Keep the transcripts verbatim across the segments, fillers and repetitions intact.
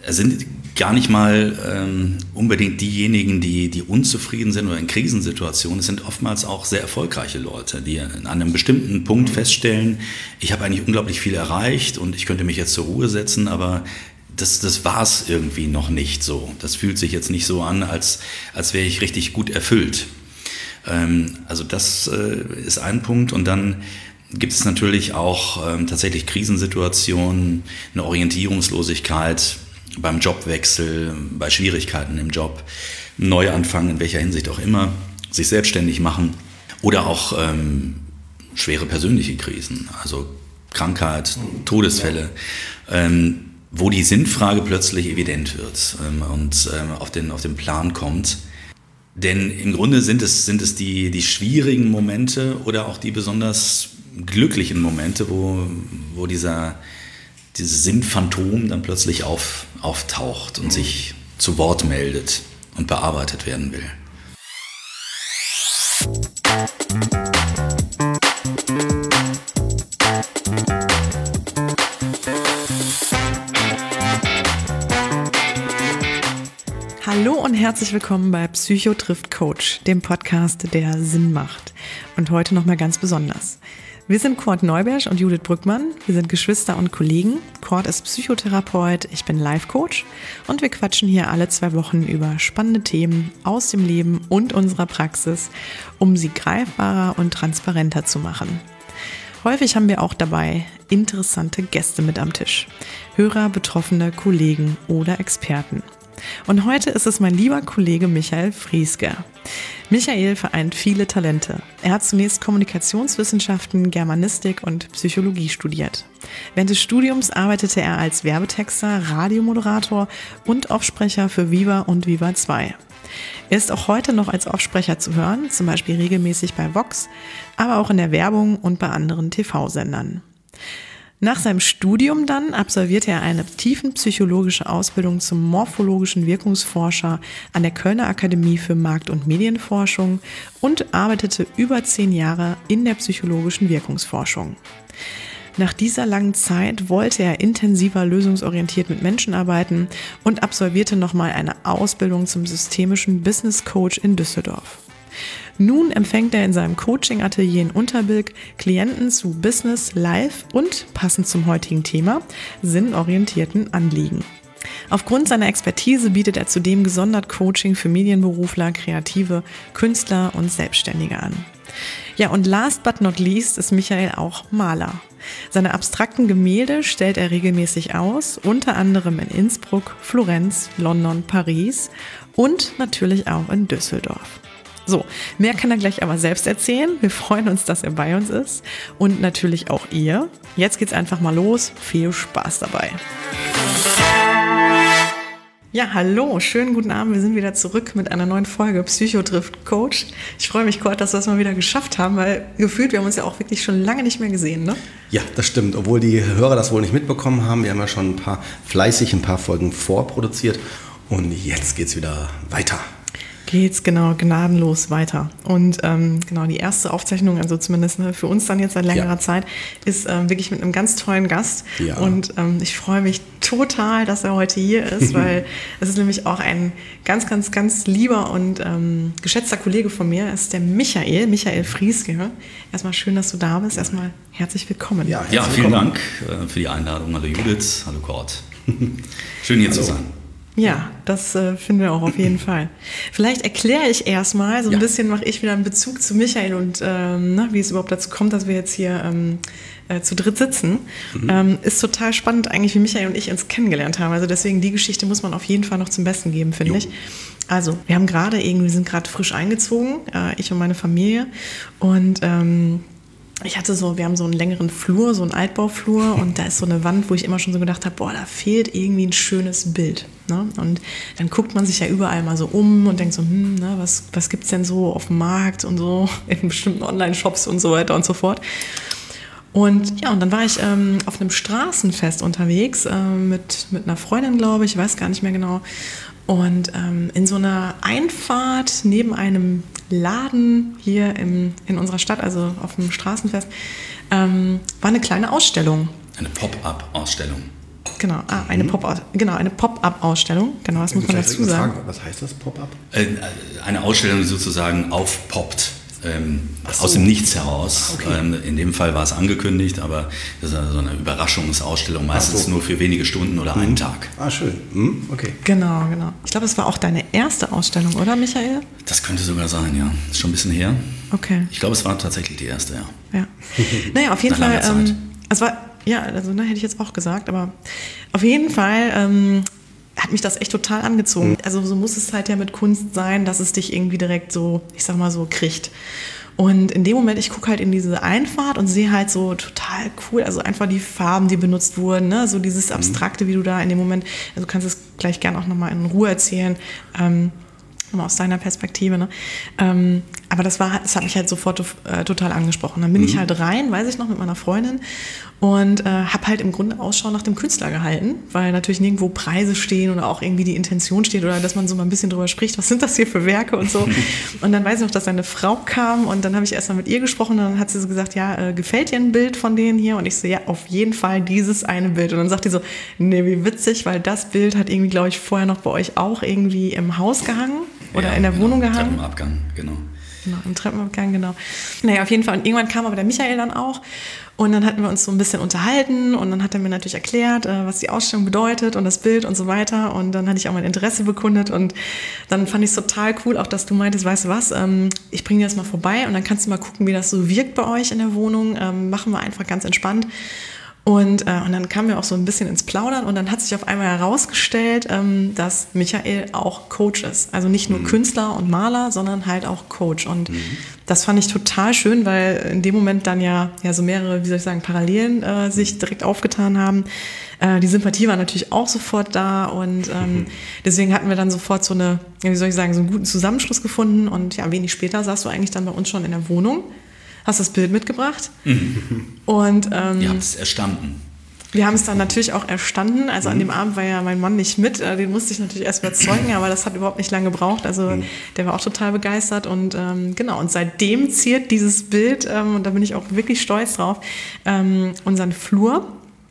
es sind gar nicht mal ähm, unbedingt diejenigen, die, die unzufrieden sind oder in Krisensituationen. Es sind oftmals auch sehr erfolgreiche Leute, die an einem bestimmten Punkt feststellen, ich habe eigentlich unglaublich viel erreicht und ich könnte mich jetzt zur Ruhe setzen, aber das, das war es irgendwie noch nicht so. Das fühlt sich jetzt nicht so an, als, als wäre ich richtig gut erfüllt. Ähm, also das äh, ist ein Punkt. Und dann gibt es natürlich auch ähm, tatsächlich Krisensituationen, eine Orientierungslosigkeit beim Jobwechsel, bei Schwierigkeiten im Job, Neuanfang in welcher Hinsicht auch immer, sich selbstständig machen oder auch ähm, schwere persönliche Krisen, also Krankheit, Todesfälle, ähm, wo die Sinnfrage plötzlich evident wird ähm, und ähm, auf den, auf den Plan kommt. Denn im Grunde sind es, sind es die, die schwierigen Momente oder auch die besonders glücklichen Momente, wo, wo dieser dieses Sinnphantom dann plötzlich auf, auftaucht und sich zu Wort meldet und bearbeitet werden will. Hallo und herzlich willkommen bei Psycho trifft Coach, dem Podcast, der Sinn macht. Und heute nochmal ganz besonders. Wir sind Kurt Neubersch und Judith Brückmann. Wir sind Geschwister und Kollegen. Kurt ist Psychotherapeut, ich bin Life-Coach und wir quatschen hier alle zwei Wochen über spannende Themen aus dem Leben und unserer Praxis, um sie greifbarer und transparenter zu machen. Häufig haben wir auch dabei interessante Gäste mit am Tisch. Hörer, Betroffene, Kollegen oder Experten. Und heute ist es mein lieber Kollege Michael Frieske. Michael vereint viele Talente. Er hat zunächst Kommunikationswissenschaften, Germanistik und Psychologie studiert. Während des Studiums arbeitete er als Werbetexter, Radiomoderator und Offsprecher für Viva und Viva zwei. Er ist auch heute noch als Offsprecher zu hören, zum Beispiel regelmäßig bei Vox, aber auch in der Werbung und bei anderen T V-Sendern. Nach seinem Studium dann absolvierte er eine tiefenpsychologische Ausbildung zum morphologischen Wirkungsforscher an der Kölner Akademie für Markt- und Medienforschung und arbeitete über zehn Jahre in der psychologischen Wirkungsforschung. Nach dieser langen Zeit wollte er intensiver lösungsorientiert mit Menschen arbeiten und absolvierte nochmal eine Ausbildung zum systemischen Business Coach in Düsseldorf. Nun empfängt er in seinem Coaching-Atelier in Unterbilk Klienten zu Business, Life und, passend zum heutigen Thema, sinnorientierten Anliegen. Aufgrund seiner Expertise bietet er zudem gesondert Coaching für Medienberufler, Kreative, Künstler und Selbstständige an. Ja, und last but not least ist Michael auch Maler. Seine abstrakten Gemälde stellt er regelmäßig aus, unter anderem in Innsbruck, Florenz, London, Paris und natürlich auch in Düsseldorf. So, mehr kann er gleich aber selbst erzählen. Wir freuen uns, dass er bei uns ist und natürlich auch ihr. Jetzt geht's einfach mal los. Viel Spaß dabei. Ja, hallo, schönen guten Abend. Wir sind wieder zurück mit einer neuen Folge Psycho trifft Coach. Ich freue mich, Kurt, dass wir es mal wieder geschafft haben, weil gefühlt, wir haben uns ja auch wirklich schon lange nicht mehr gesehen, ne? Ja, das stimmt. Obwohl die Hörer das wohl nicht mitbekommen haben. Wir haben ja schon ein paar fleißig ein paar Folgen vorproduziert und jetzt geht's wieder weiter. Geht's genau gnadenlos weiter. Und ähm, genau die erste Aufzeichnung, also zumindest ne, für uns dann jetzt seit längerer ja. Zeit, ist ähm, wirklich mit einem ganz tollen Gast. Ja. Und ähm, ich freue mich total, dass er heute hier ist, weil es ist nämlich auch ein ganz, ganz, ganz lieber und ähm, geschätzter Kollege von mir. Er ist der Michael, Michael Frieske. Erstmal schön, dass du da bist. Erstmal herzlich willkommen. Ja, herzlich ja vielen willkommen. Dank für die Einladung. Hallo Judith, hallo Kurt. Schön hier hallo. zu sein. Ja, das äh, finden wir auch auf jeden Fall. Vielleicht erkläre ich erstmal, so ein ja. bisschen mache ich wieder einen Bezug zu Michael und ähm, ne, wie es überhaupt dazu kommt, dass wir jetzt hier ähm, äh, zu dritt sitzen. Mhm. Ähm, ist total spannend eigentlich, wie Michael und ich uns kennengelernt haben. Also deswegen, die Geschichte muss man auf jeden Fall noch zum Besten geben, finde ich. Also, wir haben gerade irgendwie, wir sind gerade frisch eingezogen, äh, ich und meine Familie. Und ähm, ich hatte so, wir haben so einen längeren Flur, so einen Altbauflur und da ist so eine Wand, wo ich immer schon so gedacht habe, boah, da fehlt irgendwie ein schönes Bild. Ne? Und dann guckt man sich ja überall mal so um und denkt so, hm, ne, was, was gibt's denn so auf dem Markt und so, in bestimmten Online-Shops und so weiter und so fort. Und ja, und dann war ich ähm, auf einem Straßenfest unterwegs äh, mit, mit einer Freundin, glaube ich, ich weiß gar nicht mehr genau. Und ähm, in so einer Einfahrt neben einem Laden hier im, in unserer Stadt, also auf dem Straßenfest, ähm, war eine kleine Ausstellung. Eine Pop-up-Ausstellung. Genau, ah, eine, mhm. Pop- genau, eine Pop-up-Ausstellung. Genau, das muss man dazu sagen. Fragen, was heißt das, Pop-up? Eine Ausstellung, die sozusagen aufpoppt. Ähm, so. Aus dem Nichts heraus. Okay. Ähm, in dem Fall war es angekündigt, aber das ist so eine Überraschungsausstellung, meistens so. Nur für wenige Stunden oder mhm. einen Tag. Ah, schön. Mhm. Okay. Genau, genau. Ich glaube, es war auch deine erste Ausstellung, oder, Michael? Das könnte sogar sein, ja. Ist schon ein bisschen her. Okay. Ich glaube, es war tatsächlich die erste, ja. Ja. Naja, auf jeden Fall. Ähm, es war, ja, also ne, hätte ich jetzt auch gesagt, aber auf jeden Fall. Ähm, hat mich das echt total angezogen. Mhm. Also so muss es halt ja mit Kunst sein, dass es dich irgendwie direkt so, ich sag mal so, kriegt. Und in dem Moment, ich gucke halt in diese Einfahrt und sehe halt so total cool, also einfach die Farben, die benutzt wurden, ne? So dieses Abstrakte, wie du da in dem Moment, also du kannst es gleich gerne auch nochmal in Ruhe erzählen, ähm, aus deiner Perspektive, ne? Ähm, aber das war, das hat mich halt sofort äh, total angesprochen. Dann bin mhm. ich halt rein, weiß ich noch, mit meiner Freundin und äh, habe halt im Grunde Ausschau nach dem Künstler gehalten, weil natürlich nirgendwo Preise stehen oder auch irgendwie die Intention steht oder dass man so mal ein bisschen drüber spricht, was sind das hier für Werke und so. Und dann weiß ich noch, dass eine Frau kam und dann habe ich erstmal mit ihr gesprochen und dann hat sie so gesagt, ja, äh, gefällt dir ein Bild von denen hier? Und ich so, ja, auf jeden Fall dieses eine Bild. Und dann sagt die so, nee, wie witzig, weil das Bild hat irgendwie, glaube ich, vorher noch bei euch auch irgendwie im Haus gehangen. Oder ja, in der genau, Wohnung gehangen. Im Treppenabgang, genau. Genau, im Treppenabgang, genau. Naja, auf jeden Fall. Und irgendwann kam aber der Michael dann auch. Und dann hatten wir uns so ein bisschen unterhalten. Und dann hat er mir natürlich erklärt, was die Ausstellung bedeutet und das Bild und so weiter. Und dann hatte ich auch mein Interesse bekundet. Und dann fand ich es total cool, auch dass du meintest, weißt du was, ich bringe dir das mal vorbei. Und dann kannst du mal gucken, wie das so wirkt bei euch in der Wohnung. Machen wir einfach ganz entspannt. Und, äh, und dann kamen wir auch so ein bisschen ins Plaudern und dann hat sich auf einmal herausgestellt, ähm, dass Michael auch Coach ist. Also nicht nur mhm. Künstler und Maler, sondern halt auch Coach. Und mhm. das fand ich total schön, weil in dem Moment dann ja, ja so mehrere, wie soll ich sagen, Parallelen äh, sich direkt aufgetan haben. Äh, die Sympathie war natürlich auch sofort da und ähm, mhm. deswegen hatten wir dann sofort so eine, wie soll ich sagen, so einen guten Zusammenschluss gefunden. Und ja, wenig später saßt du eigentlich dann bei uns schon in der Wohnung. Hast das Bild mitgebracht mhm. und ähm, ihr habt es erstanden. Wir haben es dann natürlich auch erstanden. Also mhm. an dem Abend war ja mein Mann nicht mit. Den musste ich natürlich erst überzeugen, aber das hat überhaupt nicht lange gebraucht. Also mhm. der war auch total begeistert und ähm, genau. Und seitdem ziert dieses Bild ähm, und da bin ich auch wirklich stolz drauf ähm, unseren Flur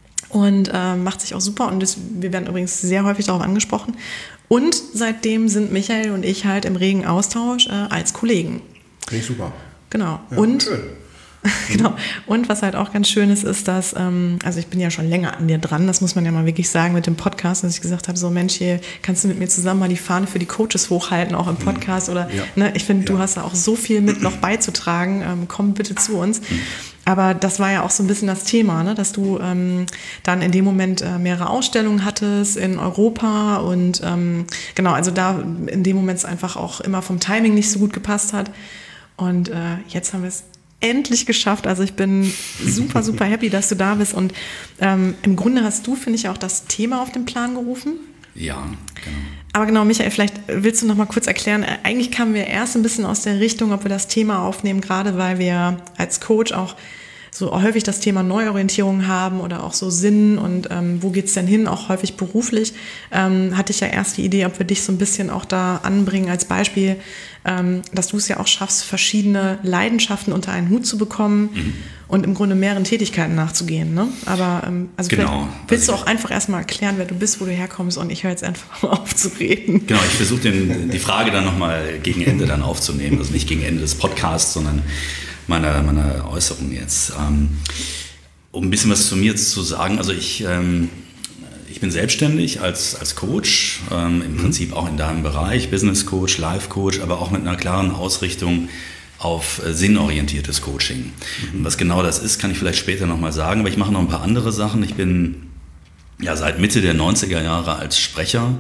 und äh, macht sich auch super. Und das, wir werden übrigens sehr häufig darauf angesprochen. Und seitdem sind Michael und ich halt im regen Austausch äh, als Kollegen. Finde ich super. Genau. Ja, und, schön. genau. Und was halt auch ganz schön ist, ist, dass, ähm, also ich bin ja schon länger an dir dran, das muss man ja mal wirklich sagen mit dem Podcast, dass ich gesagt habe, so Mensch, hier kannst du mit mir zusammen mal die Fahne für die Coaches hochhalten, auch im Podcast oder, ja. ne, ich finde, ja. du hast da auch so viel mit noch beizutragen, ähm, komm bitte zu uns. Mhm. Aber das war ja auch so ein bisschen das Thema, ne? Dass du ähm, dann in dem Moment äh, mehrere Ausstellungen hattest in Europa und ähm, genau, also da in dem Moment es einfach auch immer vom Timing nicht so gut gepasst hat. Und äh, jetzt haben wir es endlich geschafft. Also ich bin super, super happy, dass du da bist. Und ähm, im Grunde hast du, finde ich, auch das Thema auf den Plan gerufen. Ja, genau. Aber genau, Michael, vielleicht willst du noch mal kurz erklären. Eigentlich kamen wir erst ein bisschen aus der Richtung, ob wir das Thema aufnehmen, gerade weil wir als Coach auch so häufig das Thema Neuorientierung haben oder auch so Sinn und ähm, wo geht's denn hin, auch häufig beruflich, ähm, hatte ich ja erst die Idee, ob wir dich so ein bisschen auch da anbringen als Beispiel, ähm, dass du es ja auch schaffst, verschiedene Leidenschaften unter einen Hut zu bekommen mhm. und im Grunde mehreren Tätigkeiten nachzugehen. Ne? Aber ähm, also genau. willst du auch einfach erstmal erklären, wer du bist, wo du herkommst und ich höre jetzt einfach mal auf zu reden. Genau, ich versuche die Frage dann nochmal gegen Ende dann aufzunehmen, also nicht gegen Ende des Podcasts, sondern meiner, meiner Äußerung jetzt. Ähm, um ein bisschen was zu mir zu sagen, also ich, ähm, ich bin selbstständig als, als Coach, ähm, im mhm. Prinzip auch in deinem Bereich, Business Coach, Life Coach, aber auch mit einer klaren Ausrichtung auf äh, sinnorientiertes Coaching. Mhm. Was genau das ist, kann ich vielleicht später nochmal sagen, aber ich mache noch ein paar andere Sachen. Ich bin ja seit Mitte der neunziger Jahre als Sprecher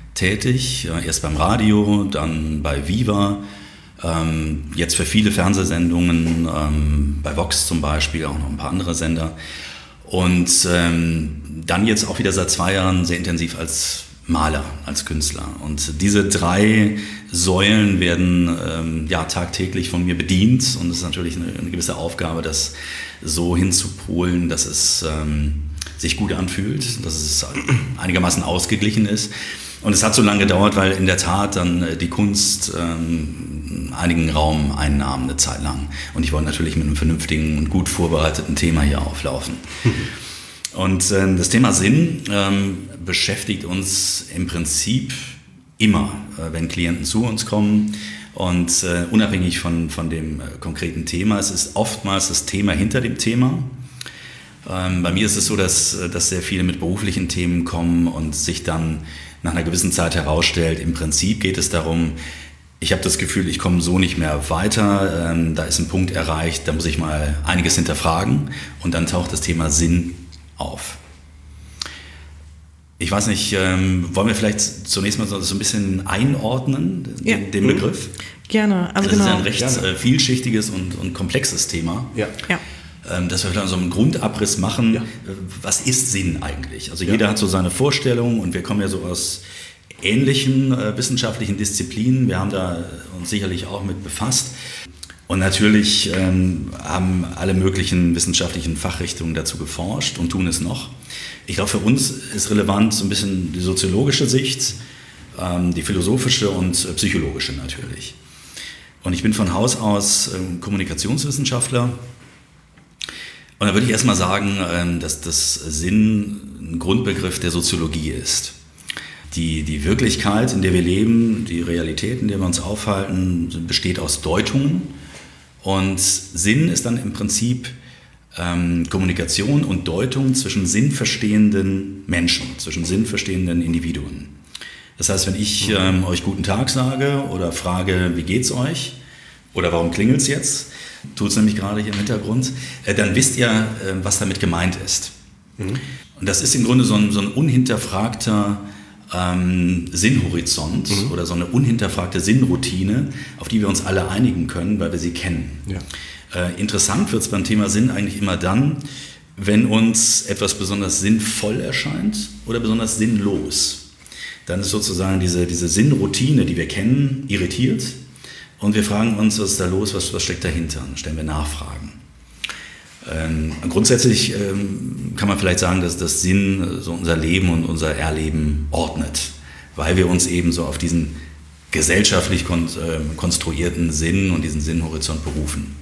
tätig, äh, erst beim Radio, dann bei Viva, Ähm, jetzt für viele Fernsehsendungen, ähm, bei Vox zum Beispiel, auch noch ein paar andere Sender. Und ähm, dann jetzt auch wieder seit zwei Jahren sehr intensiv als Maler, als Künstler. Und diese drei Säulen werden ähm, ja tagtäglich von mir bedient. Und es ist natürlich eine, eine gewisse Aufgabe, das so hinzupolen, dass es ähm, sich gut anfühlt, dass es einigermaßen ausgeglichen ist. Und es hat so lange gedauert, weil in der Tat dann die Kunst ähm, einigen Raum einnahm eine Zeit lang. Und ich wollte natürlich mit einem vernünftigen und gut vorbereiteten Thema hier auflaufen. Und äh, das Thema Sinn ähm, beschäftigt uns im Prinzip immer, äh, wenn Klienten zu uns kommen. Und äh, unabhängig von, von dem äh, konkreten Thema, es ist oftmals das Thema hinter dem Thema. Ähm, bei mir ist es so, dass, dass sehr viele mit beruflichen Themen kommen und sich dann nach einer gewissen Zeit herausstellt, im Prinzip geht es darum, ich habe das Gefühl, ich komme so nicht mehr weiter, ähm, da ist ein Punkt erreicht, da muss ich mal einiges hinterfragen und dann taucht das Thema Sinn auf. Ich weiß nicht, ähm, wollen wir vielleicht zunächst mal so, so ein bisschen einordnen, ja. den, den Begriff? Gerne. Also das genau. ist ja ein recht Gerne. äh, vielschichtiges und, und komplexes Thema. Ja. Ja. Ähm, dass wir vielleicht so einen Grundabriss machen, Ja. äh, was ist Sinn eigentlich? Also Ja. jeder hat so seine Vorstellung und wir kommen ja so aus ähnlichen äh, wissenschaftlichen Disziplinen. Wir haben da uns sicherlich auch mit befasst. Und natürlich ähm, haben alle möglichen wissenschaftlichen Fachrichtungen dazu geforscht und tun es noch. Ich glaube, für uns ist relevant so ein bisschen die soziologische Sicht, ähm, die philosophische und äh, psychologische natürlich. Und ich bin von Haus aus äh, Kommunikationswissenschaftler. Und da würde ich erstmal sagen, äh, dass das Sinn ein Grundbegriff der Soziologie ist. Die, die Wirklichkeit, in der wir leben, die Realität, in der wir uns aufhalten, besteht aus Deutungen. Und Sinn ist dann im Prinzip ähm, Kommunikation und Deutung zwischen sinnverstehenden Menschen, zwischen sinnverstehenden Individuen. Das heißt, wenn ich ähm, euch guten Tag sage oder frage, wie geht's euch oder warum klingelt's jetzt, tut's nämlich gerade hier im Hintergrund, äh, dann wisst ihr, äh, was damit gemeint ist. Mhm. Und das ist im Grunde so ein, so ein unhinterfragter Ähm, Sinnhorizont mhm. oder so eine unhinterfragte Sinnroutine, auf die wir uns alle einigen können, weil wir sie kennen. Ja. Äh, interessant wird es beim Thema Sinn eigentlich immer dann, wenn uns etwas besonders sinnvoll erscheint oder besonders sinnlos. Dann ist sozusagen diese, diese Sinnroutine, die wir kennen, irritiert und wir fragen uns, was ist da los, was, was steckt dahinter? Dann stellen wir Nachfragen. Ähm, grundsätzlich ähm, kann man vielleicht sagen, dass das Sinn so unser Leben und unser Erleben ordnet, weil wir uns eben so auf diesen gesellschaftlich kon- äh, konstruierten Sinn und diesen Sinnhorizont berufen.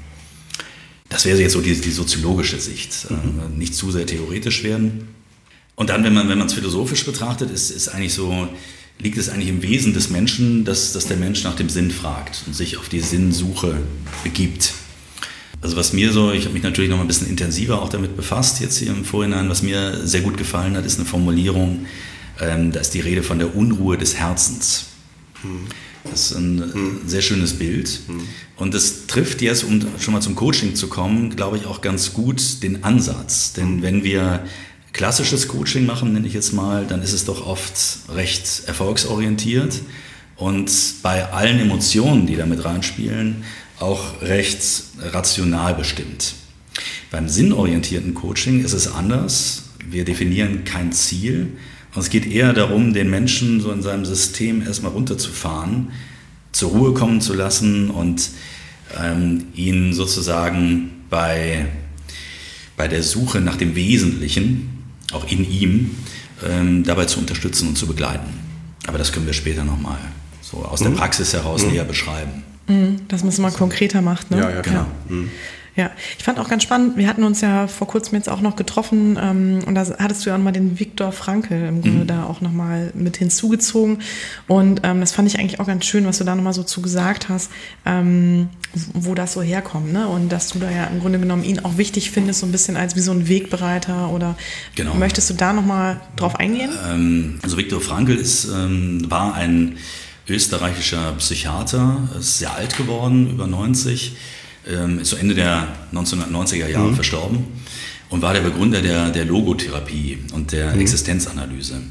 Das wäre jetzt so die, die soziologische Sicht, mhm. äh, nicht zu sehr theoretisch werden. Und dann, wenn man wenn man es philosophisch betrachtet, ist, ist eigentlich so, liegt es eigentlich im Wesen des Menschen, dass, dass der Mensch nach dem Sinn fragt und sich auf die Sinnsuche begibt. Also was mir so, ich habe mich natürlich noch mal ein bisschen intensiver auch damit befasst jetzt hier im Vorhinein, was mir sehr gut gefallen hat, ist eine Formulierung, ähm, da ist die Rede von der Unruhe des Herzens. Hm. Das ist ein hm. sehr schönes Bild hm. und das trifft jetzt, um schon mal zum Coaching zu kommen, glaube ich auch ganz gut den Ansatz. Denn wenn wir klassisches Coaching machen, nenne ich jetzt mal, dann ist es doch oft recht erfolgsorientiert und bei allen Emotionen, die da mit reinspielen, auch recht rational bestimmt. Beim sinnorientierten Coaching ist es anders. Wir definieren kein Ziel und es geht eher darum, den Menschen so in seinem System erstmal runterzufahren, zur Ruhe kommen zu lassen und ähm, ihn sozusagen bei, bei der Suche nach dem Wesentlichen, auch in ihm, ähm, dabei zu unterstützen und zu begleiten. Aber das können wir später nochmal so aus der Praxis heraus mhm. näher beschreiben. Dass man es mal konkreter macht. Ne? Ja, ja, genau. Ja. Mhm. Ja, ich fand auch ganz spannend, wir hatten uns ja vor kurzem jetzt auch noch getroffen ähm, und da hattest du ja auch nochmal den Viktor Frankl im Grunde mhm. da auch nochmal mit hinzugezogen und ähm, das fand ich eigentlich auch ganz schön, was du da nochmal so zu gesagt hast, ähm, wo das so herkommt, ne? Und dass du da ja im Grunde genommen ihn auch wichtig findest, so ein bisschen als wie so ein Wegbereiter oder genau. Möchtest du da nochmal drauf eingehen? Ähm, also Viktor Frankl ist, ähm, war ein österreichischer Psychiater, ist sehr alt geworden, über neunzig, ist so Ende der neunzehnhundertneunziger Jahre mhm. verstorben und war der Begründer der, der Logotherapie und der mhm. Existenzanalyse.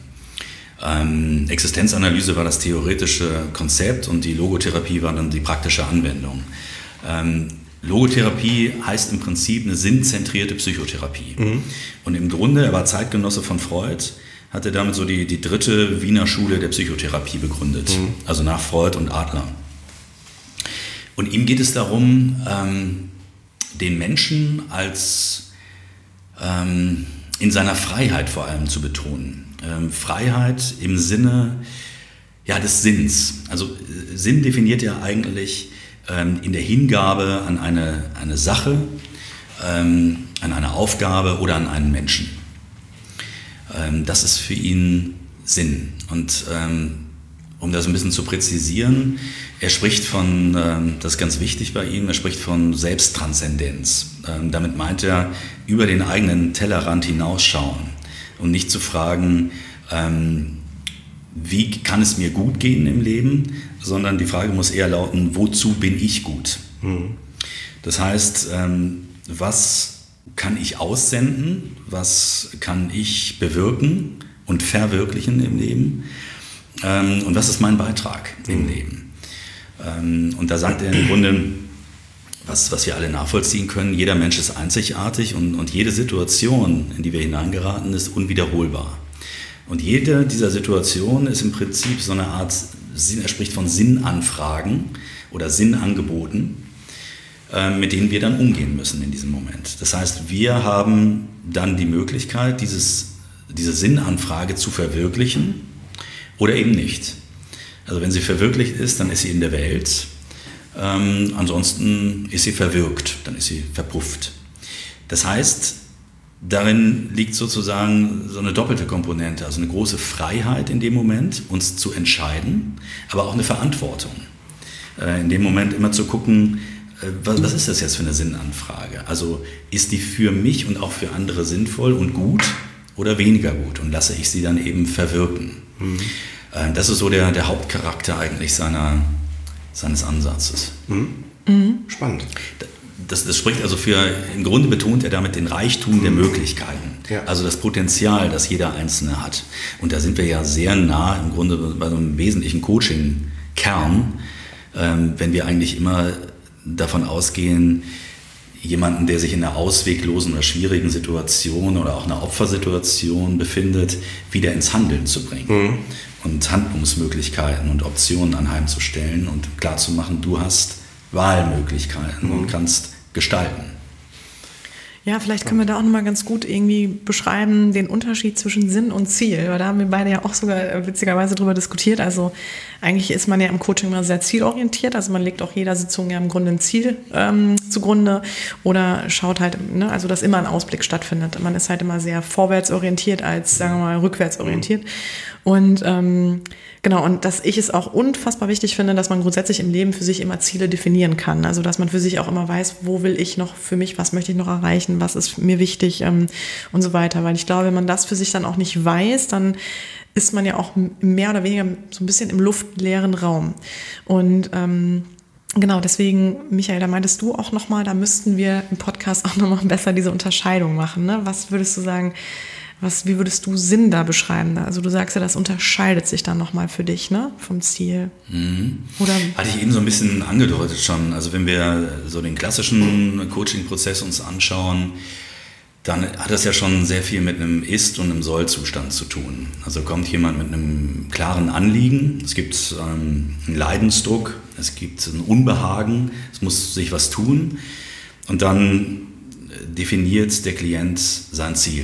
Ähm, Existenzanalyse war das theoretische Konzept und die Logotherapie war dann die praktische Anwendung. Ähm, Logotherapie heißt im Prinzip eine sinnzentrierte Psychotherapie. Mhm. Und im Grunde, er war Zeitgenosse von Freud, hat er damit so die, die dritte Wiener Schule der Psychotherapie begründet, mhm. also nach Freud und Adler. Und ihm geht es darum, ähm, den Menschen als ähm, in seiner Freiheit vor allem zu betonen. Ähm, Freiheit im Sinne ja, des Sinns. Also äh, Sinn definiert ja eigentlich ähm, in der Hingabe an eine, eine Sache, ähm, an eine Aufgabe oder an einen Menschen. Ähm, das ist für ihn Sinn. Und ähm, um das ein bisschen zu präzisieren, er spricht von, ähm, das ist ganz wichtig bei ihm, er spricht von Selbsttranszendenz. Ähm, damit meint er, über den eigenen Tellerrand hinausschauen und nicht zu fragen, ähm, wie kann es mir gut gehen im Leben, sondern die Frage muss eher lauten, wozu bin ich gut? Mhm. Das heißt, ähm, was kann ich aussenden, was kann ich bewirken und verwirklichen im Leben ähm, und was ist mein Beitrag mhm. im Leben? Ähm, und da sagt er im Grunde, was, was wir alle nachvollziehen können, jeder Mensch ist einzigartig und, und jede Situation, in die wir hineingeraten, ist unwiederholbar. Und jede dieser Situationen ist im Prinzip so eine Art, er spricht von Sinnanfragen oder Sinnangeboten, mit denen wir dann umgehen müssen in diesem Moment. Das heißt, wir haben dann die Möglichkeit, dieses, diese Sinnanfrage zu verwirklichen oder eben nicht. Also wenn sie verwirklicht ist, dann ist sie in der Welt. Ähm, ansonsten ist sie verwirkt, dann ist sie verpufft. Das heißt, darin liegt sozusagen so eine doppelte Komponente, also eine große Freiheit in dem Moment, uns zu entscheiden, aber auch eine Verantwortung. Äh, in dem Moment immer zu gucken, äh, was, was ist das jetzt für eine Sinnanfrage? Also ist die für mich und auch für andere sinnvoll und gut oder weniger gut? Und lasse ich sie dann eben verwirken? Mhm. Äh, das ist so der, der Hauptcharakter eigentlich seiner, seines Ansatzes. Mhm. Mhm. Spannend. Das, das spricht also für, im Grunde betont er damit den Reichtum der Möglichkeiten, ja. Also das Potenzial, das jeder Einzelne hat. Und da sind wir ja sehr nah im Grunde bei so einem wesentlichen Coaching-Kern, ähm, wenn wir eigentlich immer davon ausgehen, jemanden, der sich in einer ausweglosen oder schwierigen Situation oder auch einer Opfersituation befindet, wieder ins Handeln zu bringen mhm. und Handlungsmöglichkeiten und Optionen anheimzustellen und klarzumachen, du hast Wahlmöglichkeiten mhm. und kannst gestalten. Ja, vielleicht können wir da auch nochmal ganz gut irgendwie beschreiben, den Unterschied zwischen Sinn und Ziel. Weil da haben wir beide ja auch sogar witzigerweise drüber diskutiert. Also eigentlich ist man ja im Coaching immer sehr zielorientiert. Also man legt auch jeder Sitzung ja im Grunde ein Ziel ähm, zugrunde oder schaut halt, ne, also dass immer ein Ausblick stattfindet. Man ist halt immer sehr vorwärtsorientiert als, sagen wir mal, rückwärtsorientiert. Und ähm, genau, und dass ich es auch unfassbar wichtig finde, dass man grundsätzlich im Leben für sich immer Ziele definieren kann. Also dass man für sich auch immer weiß, wo will ich noch für mich, was möchte ich noch erreichen, was ist mir wichtig ähm, und so weiter. Weil ich glaube, wenn man das für sich dann auch nicht weiß, dann ist man ja auch mehr oder weniger so ein bisschen im luftleeren Raum. Und ähm, genau, deswegen, Michael, da meintest du auch nochmal, da müssten wir im Podcast auch nochmal besser diese Unterscheidung machen. Ne? Was würdest du sagen, Was, wie würdest du Sinn da beschreiben? Also du sagst ja, das unterscheidet sich dann nochmal für dich, ne, vom Ziel. Mhm. Oder? Hatte ich eben so ein bisschen angedeutet schon. Also wenn wir so den klassischen Coaching-Prozess uns anschauen, dann hat das ja schon sehr viel mit einem Ist- und einem Soll-Zustand zu tun. Also kommt jemand mit einem klaren Anliegen, es gibt ähm, einen Leidensdruck, es gibt ein Unbehagen, es muss sich was tun und dann definiert der Klient sein Ziel.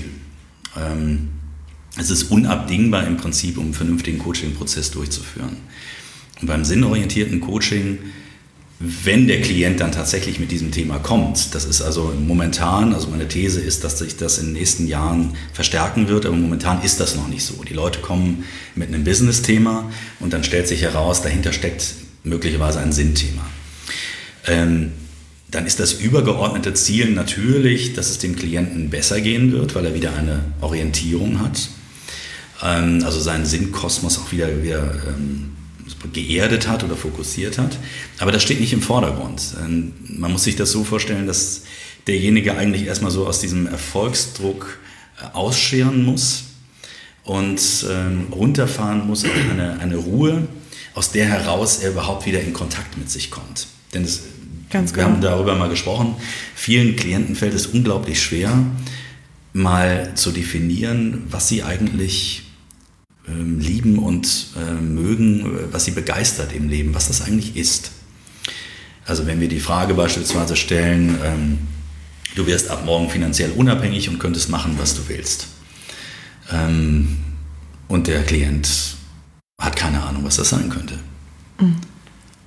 Es ist unabdingbar im Prinzip, um einen vernünftigen Coaching-Prozess durchzuführen. Und beim sinnorientierten Coaching, wenn der Klient dann tatsächlich mit diesem Thema kommt, das ist also momentan, also meine These ist, dass sich das in den nächsten Jahren verstärken wird, aber momentan ist das noch nicht so. Die Leute kommen mit einem Business-Thema und dann stellt sich heraus, dahinter steckt möglicherweise ein Sinnthema. Ähm, Dann ist das übergeordnete Ziel natürlich, dass es dem Klienten besser gehen wird, weil er wieder eine Orientierung hat, ähm, also seinen Sinnkosmos auch wieder, wieder ähm, geerdet hat oder fokussiert hat. Aber das steht nicht im Vordergrund. Ähm, man muss sich das so vorstellen, dass derjenige eigentlich erstmal so aus diesem Erfolgsdruck äh, ausscheren muss und ähm, runterfahren muss auf eine, eine Ruhe, aus der heraus er überhaupt wieder in Kontakt mit sich kommt. Denn es Ganz Wir genau. haben darüber mal gesprochen. Vielen Klienten fällt es unglaublich schwer, mal zu definieren, was sie eigentlich ähm, lieben und äh, mögen, was sie begeistert im Leben, was das eigentlich ist. Also wenn wir die Frage beispielsweise stellen, ähm, du wirst ab morgen finanziell unabhängig und könntest machen, was du willst. Ähm, und der Klient hat keine Ahnung, was das sein könnte. Mhm.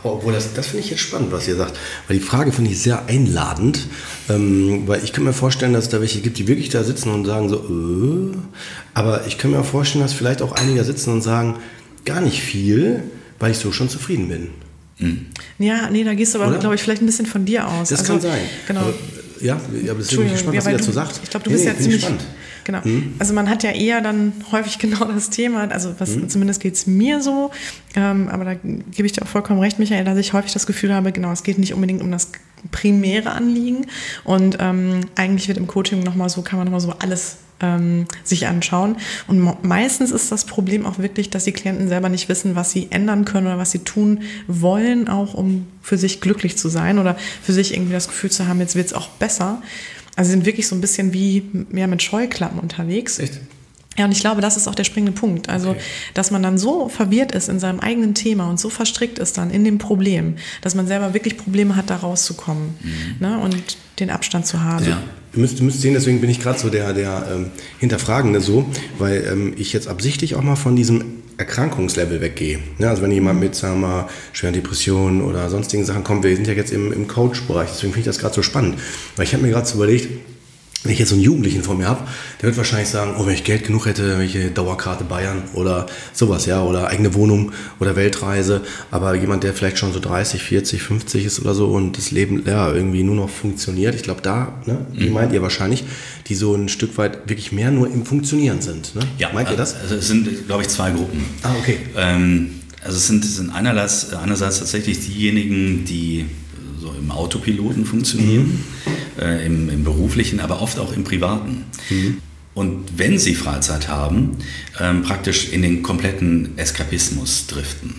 Obwohl, das, das finde ich jetzt spannend, was ihr sagt. Weil die Frage finde ich sehr einladend. Ähm, weil ich kann mir vorstellen, dass es da welche gibt, die wirklich da sitzen und sagen so, äh. Aber ich kann mir auch vorstellen, dass vielleicht auch einige da sitzen und sagen, gar nicht viel, weil ich so schon zufrieden bin. Mhm. Ja, nee, da gehst du aber, glaube ich, vielleicht ein bisschen von dir aus. Das also, kann sein. Genau. Aber, ja, aber das ist irgendwie spannend, was ihr dazu sagt. Ich glaube, du bist nee, ja ziemlich... Spannend. Genau. Mhm. Also man hat ja eher dann häufig genau das Thema, also was, mhm. zumindest geht es mir so, ähm, aber da gebe ich dir auch vollkommen recht, Michael, dass ich häufig das Gefühl habe, genau, es geht nicht unbedingt um das primäre Anliegen und ähm, eigentlich wird im Coaching nochmal so, kann man nochmal so alles ähm, sich anschauen und mo- meistens ist das Problem auch wirklich, dass die Klienten selber nicht wissen, was sie ändern können oder was sie tun wollen, auch um für sich glücklich zu sein oder für sich irgendwie das Gefühl zu haben, jetzt wird es auch besser. Also sie sind wirklich so ein bisschen wie mehr mit Scheuklappen unterwegs. Echt? Ja, und ich glaube, das ist auch der springende Punkt. Also, okay. Dass man dann so verwirrt ist in seinem eigenen Thema und so verstrickt ist dann in dem Problem, dass man selber wirklich Probleme hat, da rauszukommen, mhm. ne, und den Abstand zu haben. Ja. Ihr müsst, ihr müsst sehen, deswegen bin ich gerade so der, der ähm, Hinterfragende so, weil ähm, ich jetzt absichtlich auch mal von diesem Erkrankungslevel weggehe. Ja, also wenn jemand mit, sagen wir mal, schweren Depressionen oder sonstigen Sachen kommt, wir sind ja jetzt im, im Coach-Bereich, deswegen finde ich das gerade so spannend. Weil ich habe mir gerade so überlegt, wenn ich jetzt so einen Jugendlichen vor mir habe, der wird wahrscheinlich sagen, oh, wenn ich Geld genug hätte, welche Dauerkarte Bayern oder sowas, ja, oder eigene Wohnung oder Weltreise. Aber jemand, der vielleicht schon so dreißig, vierzig, fünfzig ist oder so und das Leben ja irgendwie nur noch funktioniert, ich glaube da, ne, wie mhm. meint ihr wahrscheinlich, die so ein Stück weit wirklich mehr nur im Funktionieren sind. Ne? Ja, meint ihr das? Also es sind, glaube ich, zwei Gruppen. Ah, okay. Ähm, also es sind, es sind einerseits, einerseits tatsächlich diejenigen, die so im Autopiloten funktionieren, mhm. äh, im, im beruflichen, aber oft auch im privaten. Mhm. Und wenn sie Freizeit haben, ähm, praktisch in den kompletten Eskapismus driften.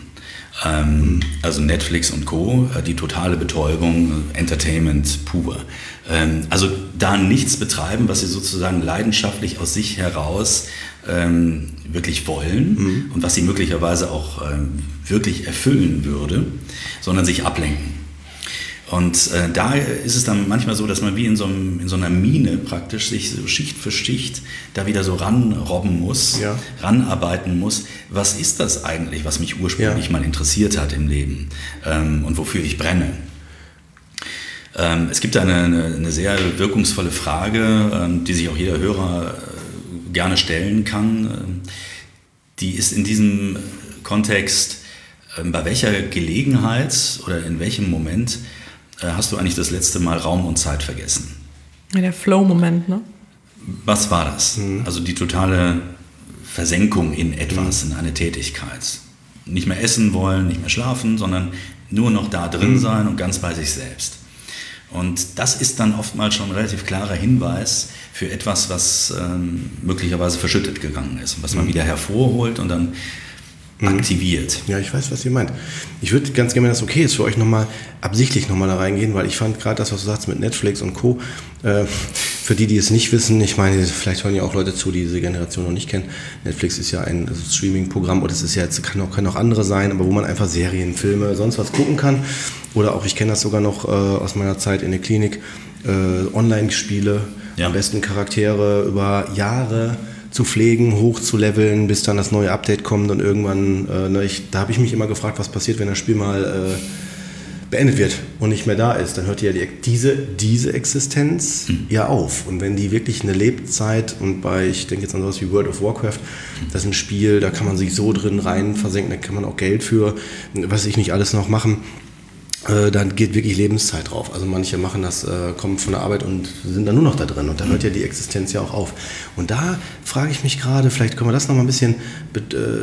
Ähm, also Netflix und Co., äh, die totale Betäubung, Entertainment pur. Ähm, also da nichts betreiben, was sie sozusagen leidenschaftlich aus sich heraus ähm, wirklich wollen mhm. und was sie möglicherweise auch ähm, wirklich erfüllen würde, sondern sich ablenken. Und äh, da ist es dann manchmal so, dass man wie in so, einem, in so einer Mine praktisch sich so Schicht für Schicht da wieder so ranrobben muss, ja. ranarbeiten muss. Was ist das eigentlich, was mich ursprünglich ja. mal interessiert hat im Leben ähm, und wofür ich brenne? Ähm, es gibt eine, eine, eine sehr wirkungsvolle Frage, ähm, die sich auch jeder Hörer äh, gerne stellen kann. Ähm, die ist in diesem Kontext, äh, bei welcher Gelegenheit oder in welchem Moment hast du eigentlich das letzte Mal Raum und Zeit vergessen? Ja, der Flow-Moment, ne? Was war das? Mhm. Also die totale Versenkung in etwas, mhm. in eine Tätigkeit. Nicht mehr essen wollen, nicht mehr schlafen, sondern nur noch da drin mhm. sein und ganz bei sich selbst. Und das ist dann oftmals schon ein relativ klarer Hinweis für etwas, was ähm, möglicherweise verschüttet gegangen ist und was man mhm. wieder hervorholt und dann aktiviert. Ja, ich weiß, was ihr meint. Ich würde ganz gerne, wenn das okay ist, für euch nochmal absichtlich nochmal da reingehen, weil ich fand gerade das, was du sagst mit Netflix und Co., äh, für die, die es nicht wissen, ich meine, vielleicht hören ja auch Leute zu, die diese Generation noch nicht kennen. Netflix ist ja ein also Streaming-Programm und es ist ja jetzt, kann auch, können auch andere sein, aber wo man einfach Serien, Filme, sonst was gucken kann. Oder auch, ich kenne das sogar noch äh, aus meiner Zeit in der Klinik, äh, Online-Spiele, ja. am besten Charaktere über Jahre zu pflegen, hoch zu leveln, bis dann das neue Update kommt und irgendwann, äh, ne, ich, da habe ich mich immer gefragt, was passiert, wenn das Spiel mal äh, beendet wird und nicht mehr da ist. Dann hört ja die, diese, diese Existenz mhm. ja auf. Und wenn die wirklich eine Lebzeit, und bei, ich denke jetzt an sowas wie World of Warcraft, das ist ein Spiel, da kann man sich so drin rein versenken, da kann man auch Geld für, was ich nicht alles noch machen, äh, dann geht wirklich Lebenszeit drauf. Also manche machen das, äh, kommen von der Arbeit und sind dann nur noch da drin und dann hört ja die Existenz ja auch auf. Und da frage ich mich gerade, vielleicht können wir das noch mal ein bisschen be-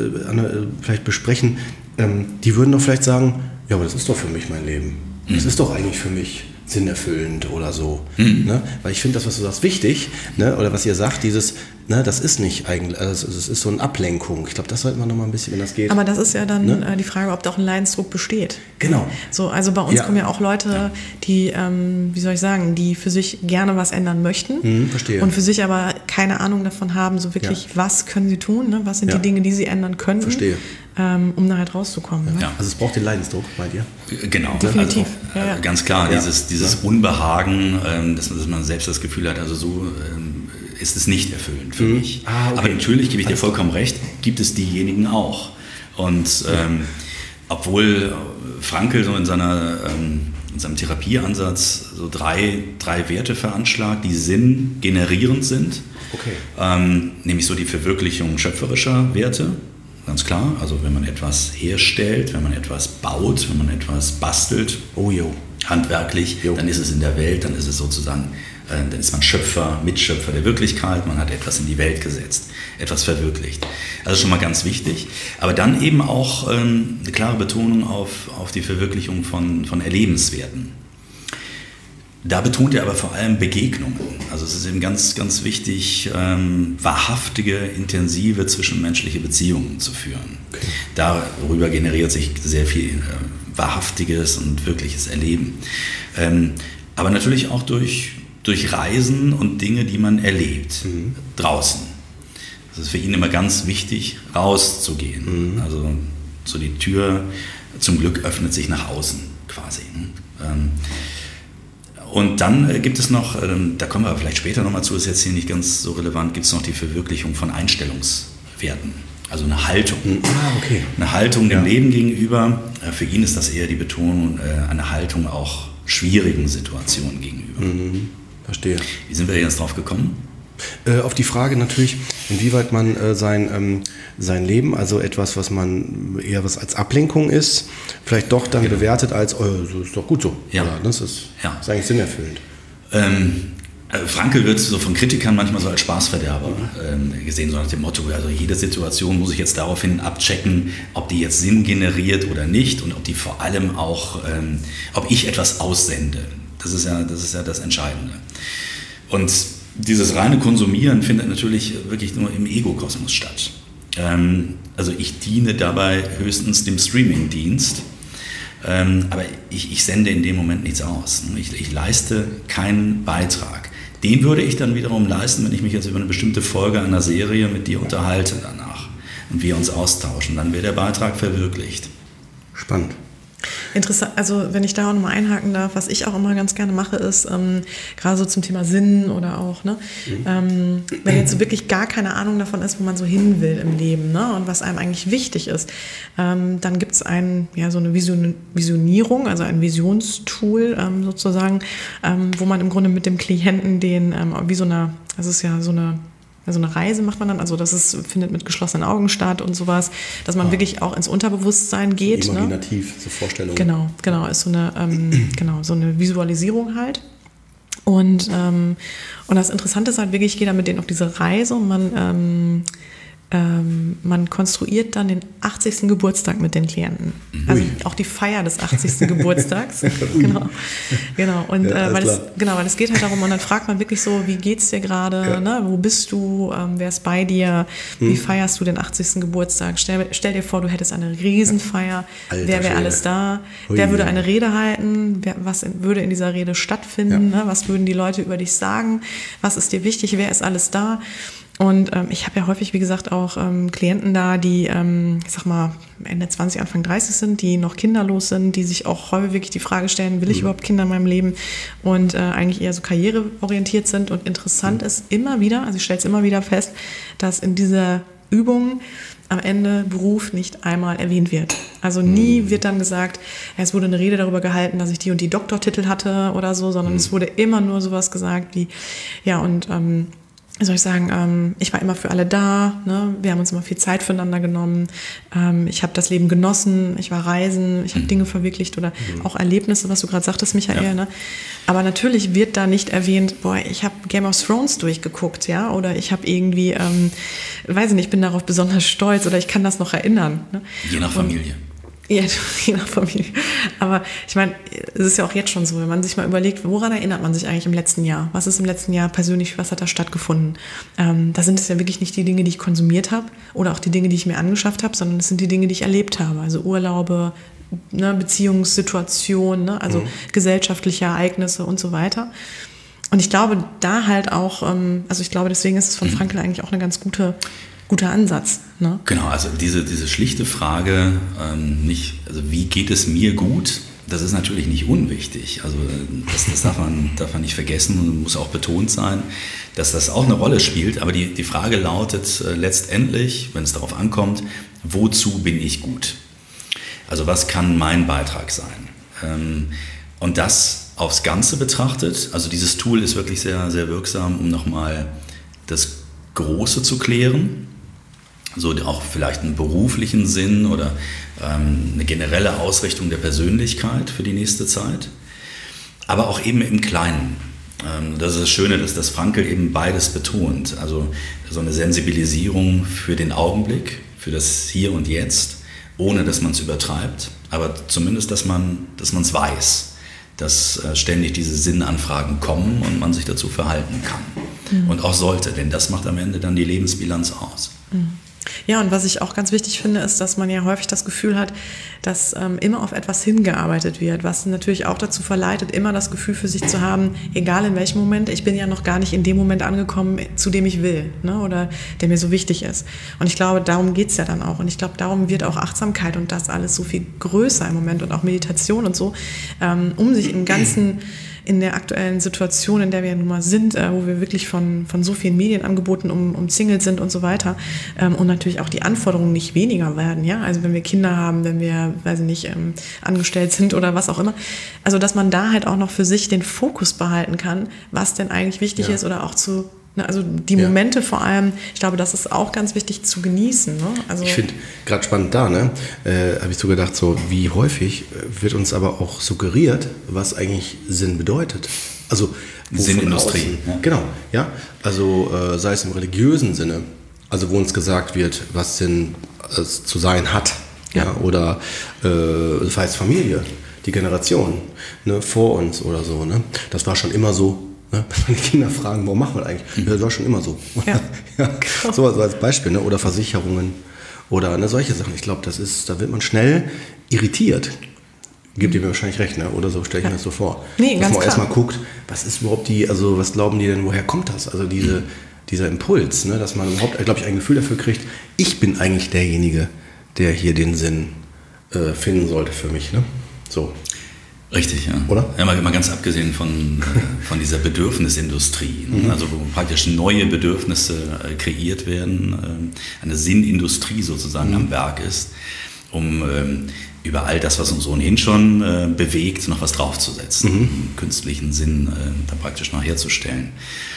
äh, vielleicht besprechen, ähm, die würden doch vielleicht sagen, ja, aber das ist doch für mich mein Leben. Das mhm. ist doch eigentlich für mich sinnerfüllend oder so. Mhm. Ne? Weil ich finde das, was du sagst, wichtig, ne? Oder was ihr sagt, dieses, ne, das ist nicht eigentlich, also es ist so eine Ablenkung. Ich glaube, das sollte man noch mal ein bisschen, wenn das geht. Aber das ist ja dann ne? die Frage, ob da auch ein Leidensdruck besteht. Genau. So, also bei uns ja. kommen ja auch Leute, die, ähm, wie soll ich sagen, die für sich gerne was ändern möchten. Mhm, verstehe. Und für sich aber keine Ahnung davon haben, so wirklich, ja. was können sie tun, ne? Was sind ja. die Dinge, die sie ändern können. Verstehe. Ähm, um da halt rauszukommen. Ne? Ja. Also es braucht den Leidensdruck bei dir? Genau. Definitiv. Also, ja, ja. Ganz klar, ja. dieses, dieses ja. Unbehagen, ähm, dass, dass man selbst das Gefühl hat, also so ähm, ist es nicht erfüllend für mhm. mich. Ah, okay. Aber natürlich, gebe ich dir vollkommen recht, gibt es diejenigen auch. Und ähm, obwohl Frankl so in, seiner, ähm, in seinem Therapieansatz so drei, drei Werte veranschlagt, die sinngenerierend sind. Okay. Ähm, nämlich so die Verwirklichung schöpferischer Werte, ganz klar. Also wenn man etwas herstellt, wenn man etwas baut, wenn man etwas bastelt, Oh jo. handwerklich, Jo. dann ist es in der Welt, dann ist es sozusagen, äh, dann ist man Schöpfer, Mitschöpfer der Wirklichkeit, man hat etwas in die Welt gesetzt, etwas verwirklicht. Also schon mal ganz wichtig. Aber dann eben auch ähm, eine klare Betonung auf, auf die Verwirklichung von, von Erlebenswerten. Da betont er aber vor allem Begegnungen. Also es ist eben ganz, ganz wichtig, ähm, wahrhaftige, intensive zwischenmenschliche Beziehungen zu führen. Okay. Darüber generiert sich sehr viel äh, wahrhaftiges und wirkliches Erleben. Ähm, aber natürlich auch durch, durch Reisen und Dinge, die man erlebt, mhm. draußen. Es ist für ihn immer ganz wichtig, rauszugehen. Mhm. Also so die Tür zum Glück öffnet sich nach außen quasi. Ähm, Und dann äh, gibt es noch, ähm, da kommen wir vielleicht später nochmal zu, ist jetzt hier nicht ganz so relevant, gibt es noch die Verwirklichung von Einstellungswerten. Also eine Haltung. Ah, okay. Eine Haltung dem Ja. Leben gegenüber. Äh, für ihn ist das eher die Betonung, äh, eine Haltung auch schwierigen Situationen gegenüber. Mhm. Verstehe. Wie sind wir jetzt drauf gekommen? Äh, auf die Frage natürlich, inwieweit man äh, sein, ähm, sein Leben, also etwas, was man eher was als Ablenkung ist, vielleicht doch dann Genau. bewertet als, oh, so ist doch gut so. Ja. Oder, das ist, Ja. ist eigentlich sinnerfüllend. Ähm, äh, Frankl wird so von Kritikern manchmal so als Spaßverderber ähm, gesehen, so nach dem Motto, also jede Situation muss ich jetzt daraufhin abchecken, ob die jetzt Sinn generiert oder nicht und ob die vor allem auch, ähm, ob ich etwas aussende. Das ist ja das, ist ja das Entscheidende. Und dieses reine Konsumieren findet natürlich wirklich nur im Ego-Kosmos statt. Ähm, also ich diene dabei höchstens dem Streaming-Dienst, ähm, aber ich, ich sende in dem Moment nichts aus. Ich, ich leiste keinen Beitrag. Den würde ich dann wiederum leisten, wenn ich mich jetzt über eine bestimmte Folge einer Serie mit dir unterhalte danach und wir uns austauschen. Dann wäre der Beitrag verwirklicht. Spannend. Interessant, also wenn ich da auch nochmal einhaken darf, was ich auch immer ganz gerne mache, ist ähm, gerade so zum Thema Sinn oder auch, ne, mhm. ähm, wenn jetzt so wirklich gar keine Ahnung davon ist, wo man so hin will im Leben, ne, und was einem eigentlich wichtig ist, ähm, dann gibt es ein, ja, so eine Vision, Visionierung, also ein Visionstool ähm, sozusagen, ähm, wo man im Grunde mit dem Klienten den, ähm, wie so eine, das ist ja so eine, Also eine Reise macht man dann, also das ist, findet mit geschlossenen Augen statt und sowas, dass man ah. wirklich auch ins Unterbewusstsein geht. Imaginativ, ne? so Vorstellungen. Genau, genau, ist so eine, ähm, genau, so eine Visualisierung halt. Und, ähm, und das Interessante ist halt wirklich, ich gehe dann mit denen auf diese Reise und man, ähm, ähm, man konstruiert dann den achtzigsten Geburtstag mit den Klienten. Also Ui. auch die Feier des achtzigsten Geburtstags. genau. genau. Und ja, äh, weil, es, genau, weil es geht halt darum, und dann fragt man wirklich so, wie geht's dir gerade, ja. ne? Wo bist du, ähm, wer ist bei dir, hm. wie feierst du den achtzigsten Geburtstag? Stell, stell dir vor, du hättest eine Riesenfeier, Alter, wer wäre alles da, Ui. wer würde eine Rede halten, wer, was in, würde in dieser Rede stattfinden, ja. ne? Was würden die Leute über dich sagen, was ist dir wichtig, wer ist alles da? Und ähm, ich habe ja häufig, wie gesagt, auch ähm, Klienten da, die, ähm, ich sag mal, Ende zwanzig, Anfang dreißig sind, die noch kinderlos sind, die sich auch häufig wirklich die Frage stellen, will ich mhm. überhaupt Kinder in meinem Leben? Und äh, eigentlich eher so karriereorientiert sind. Und interessant mhm. ist immer wieder, also ich stelle es immer wieder fest, dass in dieser Übung am Ende Beruf nicht einmal erwähnt wird. Also nie mhm. wird dann gesagt, es wurde eine Rede darüber gehalten, dass ich die und die Doktortitel hatte oder so, sondern mhm. es wurde immer nur sowas gesagt wie, ja und ähm, wie soll ich sagen, ähm, ich war immer für alle da, ne? Wir haben uns immer viel Zeit füreinander genommen, ähm, ich habe das Leben genossen, ich war reisen, ich habe mhm. Dinge verwirklicht oder mhm. auch Erlebnisse, was du gerade sagtest, Michael, ja. ne? Aber natürlich wird da nicht erwähnt, boah, ich habe Game of Thrones durchgeguckt, ja, oder ich habe irgendwie, ähm, weiß ich nicht, ich bin darauf besonders stolz oder ich kann das noch erinnern. Ne? Je nach Familie. Und, ja, je nach Familie. Aber ich meine, es ist ja auch jetzt schon so, wenn man sich mal überlegt, woran erinnert man sich eigentlich im letzten Jahr? Was ist im letzten Jahr persönlich, was hat da stattgefunden? Ähm, da sind es ja wirklich nicht die Dinge, die ich konsumiert habe oder auch die Dinge, die ich mir angeschafft habe, sondern es sind die Dinge, die ich erlebt habe. Also Urlaube, ne, Beziehungssituationen, ne, also mhm. gesellschaftliche Ereignisse und so weiter. Und ich glaube, da halt auch, ähm, also ich glaube, deswegen ist es von Frankl eigentlich auch eine ganz gute guter Ansatz. Ne? Genau, also diese, diese schlichte Frage, ähm, nicht, also wie geht es mir gut, das ist natürlich nicht unwichtig. Also das, das darf man, darf man nicht vergessen und muss auch betont sein, dass das auch eine Rolle spielt. Aber die, die Frage lautet äh, letztendlich, wenn es darauf ankommt, wozu bin ich gut? Also was kann mein Beitrag sein? Ähm, und das aufs Ganze betrachtet, also dieses Tool ist wirklich sehr, sehr wirksam, um nochmal das Große zu klären, so auch vielleicht einen beruflichen Sinn oder ähm, eine generelle Ausrichtung der Persönlichkeit für die nächste Zeit, aber auch eben im Kleinen. Ähm, das ist das Schöne, dass das Frankl eben beides betont, also so eine Sensibilisierung für den Augenblick, für das Hier und Jetzt, ohne dass man es übertreibt, aber zumindest, dass man dass man es weiß, dass äh, ständig diese Sinnanfragen kommen und man sich dazu verhalten kann. Mhm. Und auch sollte, denn das macht am Ende dann die Lebensbilanz aus. Mhm. Ja, und was ich auch ganz wichtig finde, ist, dass man ja häufig das Gefühl hat, dass ähm, immer auf etwas hingearbeitet wird, was natürlich auch dazu verleitet, immer das Gefühl für sich zu haben, egal in welchem Moment, ich bin ja noch gar nicht in dem Moment angekommen, zu dem ich will, ne, oder der mir so wichtig ist. Und ich glaube, darum geht's ja dann auch. Und ich glaube, darum wird auch Achtsamkeit und das alles so viel größer im Moment und auch Meditation und so, ähm, um sich im Ganzen in der aktuellen Situation, in der wir nun mal sind, äh, wo wir wirklich von, von so vielen Medienangeboten um, umzingelt sind und so weiter, ähm, und natürlich auch die Anforderungen nicht weniger werden, ja, also wenn wir Kinder haben, wenn wir, weiß ich nicht, ähm, angestellt sind oder was auch immer, also dass man da halt auch noch für sich den Fokus behalten kann, was denn eigentlich wichtig ja. ist oder auch zu, ne, also die ja. Momente vor allem, ich glaube, das ist auch ganz wichtig zu genießen, ne? Also ich finde gerade spannend da, ne, äh, habe ich so gedacht, so wie häufig wird uns aber auch suggeriert, was eigentlich Sinn bedeutet. Also Sinnindustrie. Ja. Genau, ja. Also äh, sei es im religiösen Sinne, also wo uns gesagt wird, was Sinn äh, zu sein hat, ja, ja oder äh, das heißt Familie, die Generation, ne, vor uns oder so, ne, das war schon immer so. Ne? Wenn die Kinder fragen, warum machen wir das eigentlich? Mhm. Ja, das war schon immer so. Ja. ja. So als Beispiel, ne? Oder Versicherungen oder ne, solche Sachen. Ich glaube, das ist, da wird man schnell irritiert. Gibt ihr mir wahrscheinlich recht, ne? Oder so stelle ich ja. mir das so vor. Nee, dass ganz man erstmal guckt, was ist überhaupt die, also was glauben die denn, woher kommt das? Also diese, mhm. dieser Impuls, ne? Dass man überhaupt, glaube ich, ein Gefühl dafür kriegt, ich bin eigentlich derjenige, der hier den Sinn äh, finden sollte für mich. Ne? So. Richtig, ja. Oder? Ja, mal, mal ganz abgesehen von, von dieser Bedürfnisindustrie, mhm. also wo praktisch neue Bedürfnisse äh, kreiert werden, äh, eine Sinnindustrie sozusagen mhm. am Werk ist, um ähm, über all das, was uns ohnehin schon äh, bewegt, noch was draufzusetzen, mhm. um künstlichen Sinn äh, da praktisch noch herzustellen.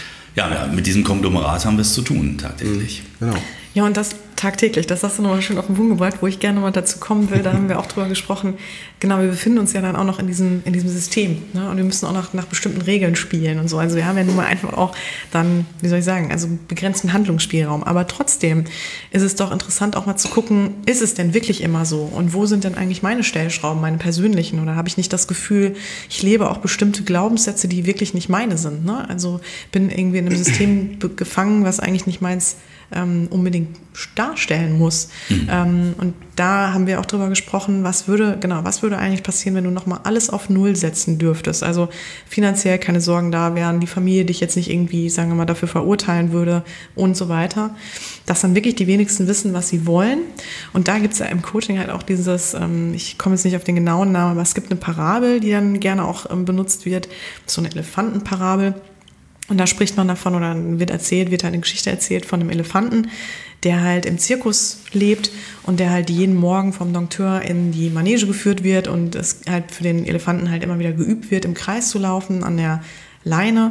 Ja, mit diesem Konglomerat haben wir es zu tun, tagtäglich. Mhm. Genau. Ja, und das tagtäglich, das hast du nochmal schön auf den Punkt gebracht, wo ich gerne mal dazu kommen will, da haben wir auch drüber gesprochen. Genau, wir befinden uns ja dann auch noch in diesem, in diesem System, ne? Und wir müssen auch noch nach bestimmten Regeln spielen und so. Also wir haben ja nun mal einfach auch dann, wie soll ich sagen, also begrenzten Handlungsspielraum. Aber trotzdem ist es doch interessant auch mal zu gucken, ist es denn wirklich immer so? Und wo sind denn eigentlich meine Stellschrauben, meine persönlichen? Oder habe ich nicht das Gefühl, ich lebe auch bestimmte Glaubenssätze, die wirklich nicht meine sind, ne? Also bin irgendwie in einem System gefangen, was eigentlich nicht meins Ähm, unbedingt darstellen muss. Mhm. Ähm, und da haben wir auch drüber gesprochen, was würde, genau, was würde eigentlich passieren, wenn du nochmal alles auf Null setzen dürftest? Also finanziell keine Sorgen da wären, die Familie dich jetzt nicht irgendwie, sagen wir mal, dafür verurteilen würde und so weiter. Dass dann wirklich die wenigsten wissen, was sie wollen. Und da gibt es ja im Coaching halt auch dieses, ähm, ich komme jetzt nicht auf den genauen Namen, aber es gibt eine Parabel, die dann gerne auch ähm, benutzt wird, so eine Elefantenparabel. Und da spricht man davon oder wird erzählt, wird halt eine Geschichte erzählt von einem Elefanten, der halt im Zirkus lebt und der halt jeden Morgen vom Dompteur in die Manege geführt wird und es halt für den Elefanten halt immer wieder geübt wird, im Kreis zu laufen an der Leine.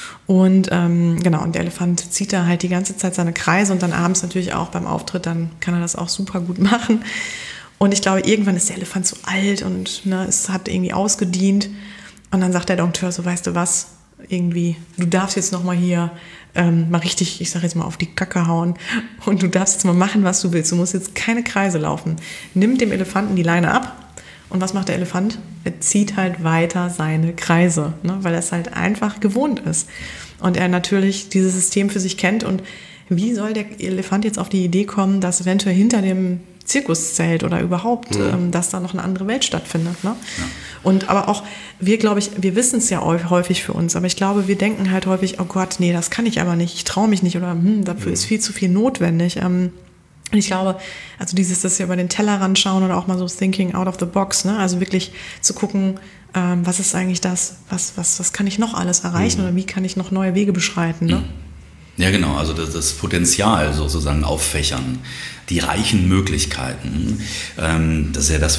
Und ähm, genau, und der Elefant zieht da halt die ganze Zeit seine Kreise und dann abends natürlich auch beim Auftritt, dann kann er das auch super gut machen. Und ich glaube, irgendwann ist der Elefant so alt und ne, es hat irgendwie ausgedient. Und dann sagt der Dompteur so, weißt du was, irgendwie, du darfst jetzt nochmal hier ähm, mal richtig, ich sag jetzt mal, auf die Kacke hauen und du darfst jetzt mal machen, was du willst. Du musst jetzt keine Kreise laufen. Nimm dem Elefanten die Leine ab und was macht der Elefant? Er zieht halt weiter seine Kreise, ne, weil er es halt einfach gewohnt ist. Und er natürlich dieses System für sich kennt und wie soll der Elefant jetzt auf die Idee kommen, dass eventuell hinter dem Zirkuszelt oder überhaupt, ja. ähm, dass da noch eine andere Welt stattfindet. Ne? Ja. Und aber auch, wir glaube ich, wir wissen es ja häufig für uns, aber ich glaube, wir denken halt häufig, oh Gott, nee, das kann ich aber nicht, ich traue mich nicht oder hm, dafür ja. ist viel zu viel notwendig. Ähm, und ich glaube, also dieses, dass wir über den Tellerrand schauen oder auch mal so thinking out of the box, ne? Also wirklich zu gucken, ähm, was ist eigentlich das, was, was, was kann ich noch alles erreichen mhm. oder wie kann ich noch neue Wege beschreiten, ne? Ja, genau, also das, das Potenzial sozusagen auffächern, die reichen Möglichkeiten, ähm, das ist ja das,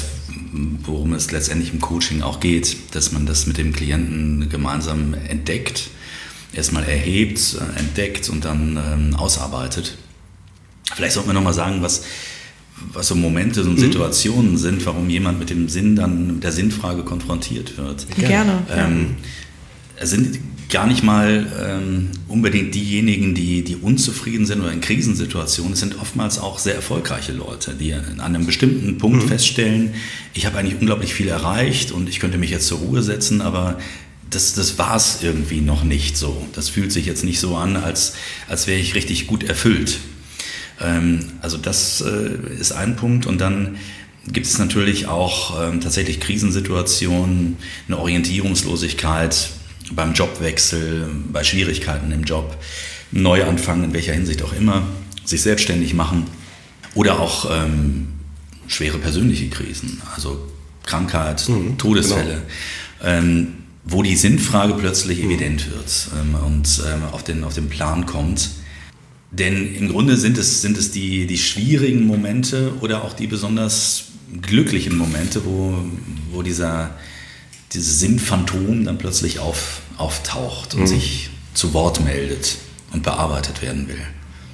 worum es letztendlich im Coaching auch geht, dass man das mit dem Klienten gemeinsam entdeckt, erstmal erhebt, entdeckt und dann ähm, ausarbeitet. Vielleicht sollten wir nochmal sagen, was, was so Momente, so Situationen mhm. sind, warum jemand mit dem Sinn dann, mit der Sinnfrage konfrontiert wird. Gerne. Ähm, es sind gar nicht mal ähm, unbedingt diejenigen, die, die unzufrieden sind oder in Krisensituationen. Es sind oftmals auch sehr erfolgreiche Leute, die an einem bestimmten Punkt mhm. feststellen, ich habe eigentlich unglaublich viel erreicht und ich könnte mich jetzt zur Ruhe setzen, aber das, das war es irgendwie noch nicht so. Das fühlt sich jetzt nicht so an, als, als wäre ich richtig gut erfüllt. Ähm, also das äh, ist ein Punkt. Und dann gibt es natürlich auch ähm, tatsächlich Krisensituationen, eine Orientierungslosigkeit beim Jobwechsel, bei Schwierigkeiten im Job, Neuanfang in welcher Hinsicht auch immer, sich selbstständig machen oder auch ähm, schwere persönliche Krisen, also Krankheit, mhm, Todesfälle, genau. ähm, wo die Sinnfrage plötzlich mhm. evident wird ähm, und ähm, auf, den, auf den Plan kommt. Denn im Grunde sind es, sind es die, die schwierigen Momente oder auch die besonders glücklichen Momente, wo, wo dieser dieses Sinnphantom dann plötzlich auf, auftaucht und mhm. sich zu Wort meldet und bearbeitet werden will.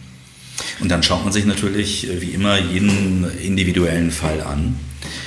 Und dann schaut man sich natürlich wie immer jeden individuellen Fall an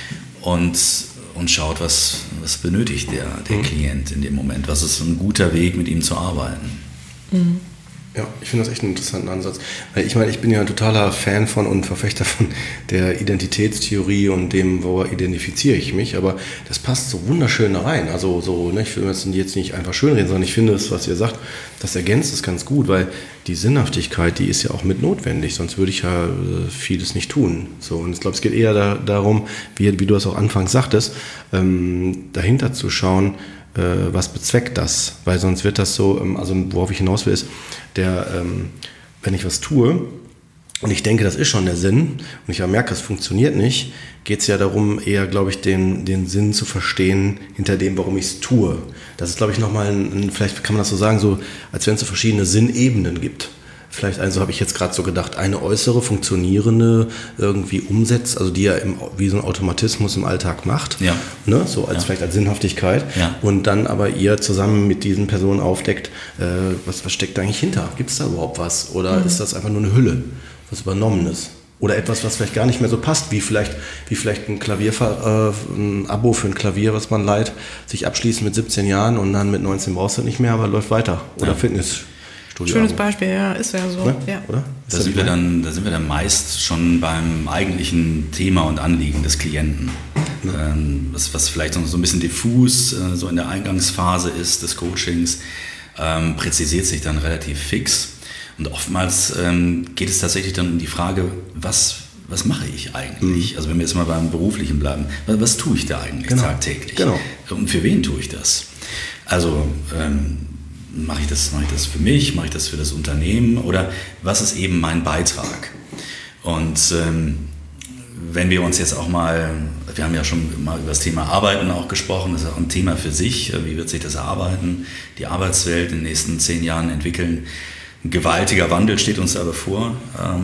und, und schaut, was, was benötigt der, der mhm. Klient in dem Moment, was ist ein guter Weg, mit ihm zu arbeiten. Mhm. Ja, ich finde das echt einen interessanten Ansatz. Weil ich meine, ich bin ja ein totaler Fan von und Verfechter von der Identitätstheorie und dem, wo identifiziere ich mich, aber das passt so wunderschön da rein. Also so, ne, ich will das jetzt nicht einfach schönreden, sondern ich finde es, was ihr sagt, das ergänzt es ganz gut, weil die Sinnhaftigkeit, die ist ja auch mit notwendig, sonst würde ich ja äh, vieles nicht tun. So, und ich glaube, es geht eher da, darum, wie, wie du es auch anfangs sagtest, ähm, dahinter zu schauen, äh, was bezweckt das, weil sonst wird das so, ähm, also worauf ich hinaus will, ist, der, ähm, wenn ich was tue und ich denke, das ist schon der Sinn und ich merke, es funktioniert nicht, geht es ja darum, eher, glaube ich, den, den Sinn zu verstehen hinter dem, warum ich es tue. Das ist, glaube ich, nochmal, ein, ein, vielleicht kann man das so sagen, so als wenn es so verschiedene Sinnebenen gibt. Vielleicht, also habe ich jetzt gerade so gedacht, eine äußere, funktionierende irgendwie umsetzt, also die ja im, wie so ein Automatismus im Alltag macht, ja. ne? So als ja. vielleicht als Sinnhaftigkeit ja. und dann aber ihr zusammen mit diesen Personen aufdeckt, äh, was, was steckt da eigentlich hinter? Gibt es da überhaupt was? Oder mhm. ist das einfach nur eine Hülle, was Übernommenes? Oder etwas, was vielleicht gar nicht mehr so passt, wie vielleicht, wie vielleicht ein Klavier, äh, ein Abo für ein Klavier, was man leiht, sich abschließt mit siebzehn Jahren und dann mit neunzehn brauchst du nicht mehr, aber läuft weiter. Oder ja. Fitness. Schönes Beispiel, ja, ist ja so. Ne? Ja. Oder? Da sind, wir dann, da sind wir dann meist schon beim eigentlichen Thema und Anliegen des Klienten. Ja. Ähm, was, was vielleicht noch so ein bisschen diffus äh, so in der Eingangsphase ist des Coachings, ähm, präzisiert sich dann relativ fix. Und oftmals ähm, geht es tatsächlich dann um die Frage, was, was mache ich eigentlich? Mhm. Also wenn wir jetzt mal beim Beruflichen bleiben, was, was tue ich da eigentlich genau. tagtäglich? Genau. Und für wen tue ich das? Also ähm, mache ich das, mache ich das für mich, mache ich das für das Unternehmen oder was ist eben mein Beitrag? Und ähm, wenn wir uns jetzt auch mal, wir haben ja schon mal über das Thema Arbeiten auch gesprochen, das ist auch ein Thema für sich, wie wird sich das Arbeiten, die Arbeitswelt in den nächsten zehn Jahren entwickeln. Ein gewaltiger Wandel steht uns da bevor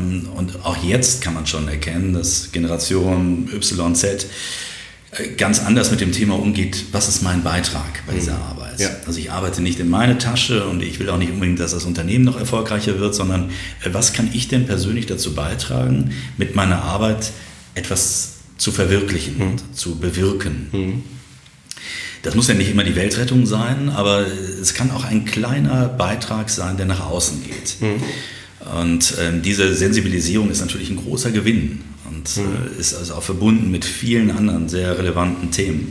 und auch jetzt kann man schon erkennen, dass Generation Y Z ganz anders mit dem Thema umgeht, was ist mein Beitrag bei dieser Arbeit. Ja. Also ich arbeite nicht in meine Tasche und ich will auch nicht unbedingt, dass das Unternehmen noch erfolgreicher wird, sondern was kann ich denn persönlich dazu beitragen, mit meiner Arbeit etwas zu verwirklichen, mhm. zu bewirken. Mhm. Das muss ja nicht immer die Weltrettung sein, aber es kann auch ein kleiner Beitrag sein, der nach außen geht. Mhm. Und ähm, diese Sensibilisierung ist natürlich ein großer Gewinn und mhm. äh, ist also auch verbunden mit vielen anderen sehr relevanten Themen.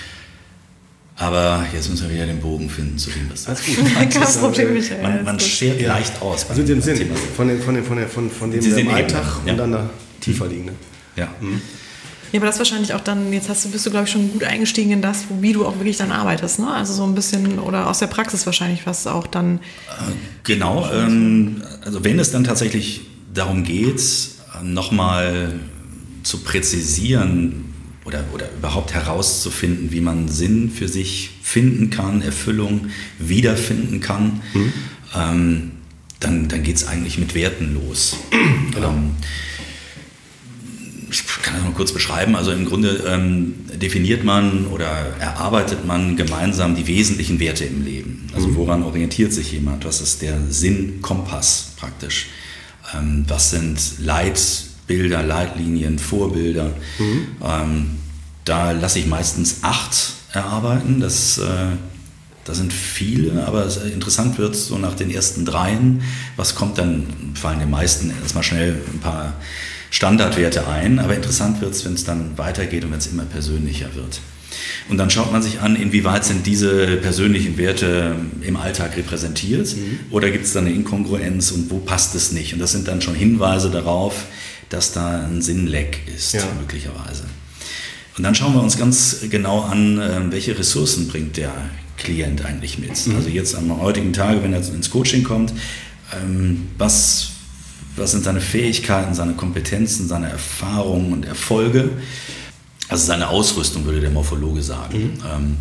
Aber jetzt müssen wir wieder den Bogen finden zu dem, was das ist. Problem, Michael. Man, man schert ja. leicht aus. Also den Sinn von, den, von, den, von, den, von, von dem im Alltag ja. und dann da tiefer liegende. Ja. Mhm. Ja, aber das wahrscheinlich auch dann, jetzt hast du, bist du, glaube ich, schon gut eingestiegen in das, wie du auch wirklich dann arbeitest, ne? Also so ein bisschen, oder aus der Praxis wahrscheinlich, was auch dann... Genau, ähm, also wenn es dann tatsächlich darum geht, nochmal zu präzisieren oder, oder überhaupt herauszufinden, wie man Sinn für sich finden kann, Erfüllung wiederfinden kann, mhm. ähm, dann, dann geht es eigentlich mit Werten los. Genau. Ähm, ich kann das mal kurz beschreiben. Also im Grunde ähm, definiert man oder erarbeitet man gemeinsam die wesentlichen Werte im Leben. Also woran orientiert sich jemand? Was ist der Sinnkompass praktisch? Ähm, was sind Leitbilder, Leitlinien, Vorbilder? Mhm. Ähm, da lasse ich meistens acht erarbeiten. Das, äh, das sind viele, aber interessant wird so nach den ersten dreien. Was kommt dann? Fallen den meisten erstmal schnell ein paar Standardwerte ein, aber interessant wird es, wenn es dann weitergeht und wenn es immer persönlicher wird. Und dann schaut man sich an, inwieweit sind diese persönlichen Werte im Alltag repräsentiert mhm. oder gibt es da eine Inkongruenz und wo passt es nicht? Und das sind dann schon Hinweise darauf, dass da ein Sinnleck ist, ja. möglicherweise. Und dann schauen wir uns ganz genau an, welche Ressourcen bringt der Klient eigentlich mit. Mhm. Also jetzt am heutigen Tage, wenn er ins Coaching kommt, was, was sind seine Fähigkeiten, seine Kompetenzen, seine Erfahrungen und Erfolge? Also seine Ausrüstung, würde der Morphologe sagen. Mhm. Ähm,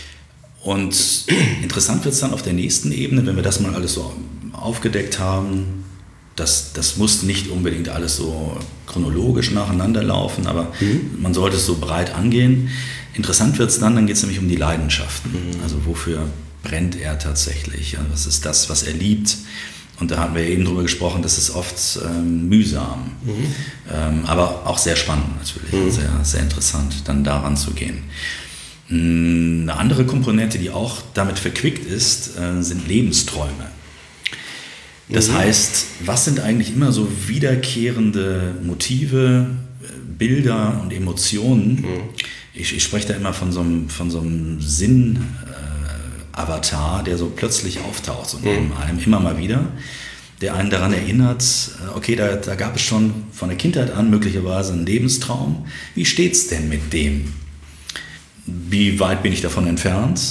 und interessant wird es dann auf der nächsten Ebene, wenn wir das mal alles so aufgedeckt haben. Das, das muss nicht unbedingt alles so chronologisch nacheinander laufen, aber mhm. man sollte es so breit angehen. Interessant wird es dann, dann geht es nämlich um die Leidenschaften. Mhm. Also wofür brennt er tatsächlich? Also was ist das, was er liebt? Und da hatten wir eben drüber gesprochen, das ist oft ähm, mühsam, mhm. ähm, aber auch sehr spannend natürlich, mhm. sehr, sehr interessant, dann daran zu gehen. Eine andere Komponente, die auch damit verquickt ist, äh, sind Lebensträume. Das mhm. heißt, was sind eigentlich immer so wiederkehrende Motive, Bilder und Emotionen? Mhm. Ich, ich spreche da immer von so einem, von so einem Sinn, Avatar, der so plötzlich auftaucht und neben einem immer mal wieder, der einen daran erinnert, okay, da, da gab es schon von der Kindheit an möglicherweise einen Lebenstraum. Wie steht's denn mit dem? Wie weit bin ich davon entfernt?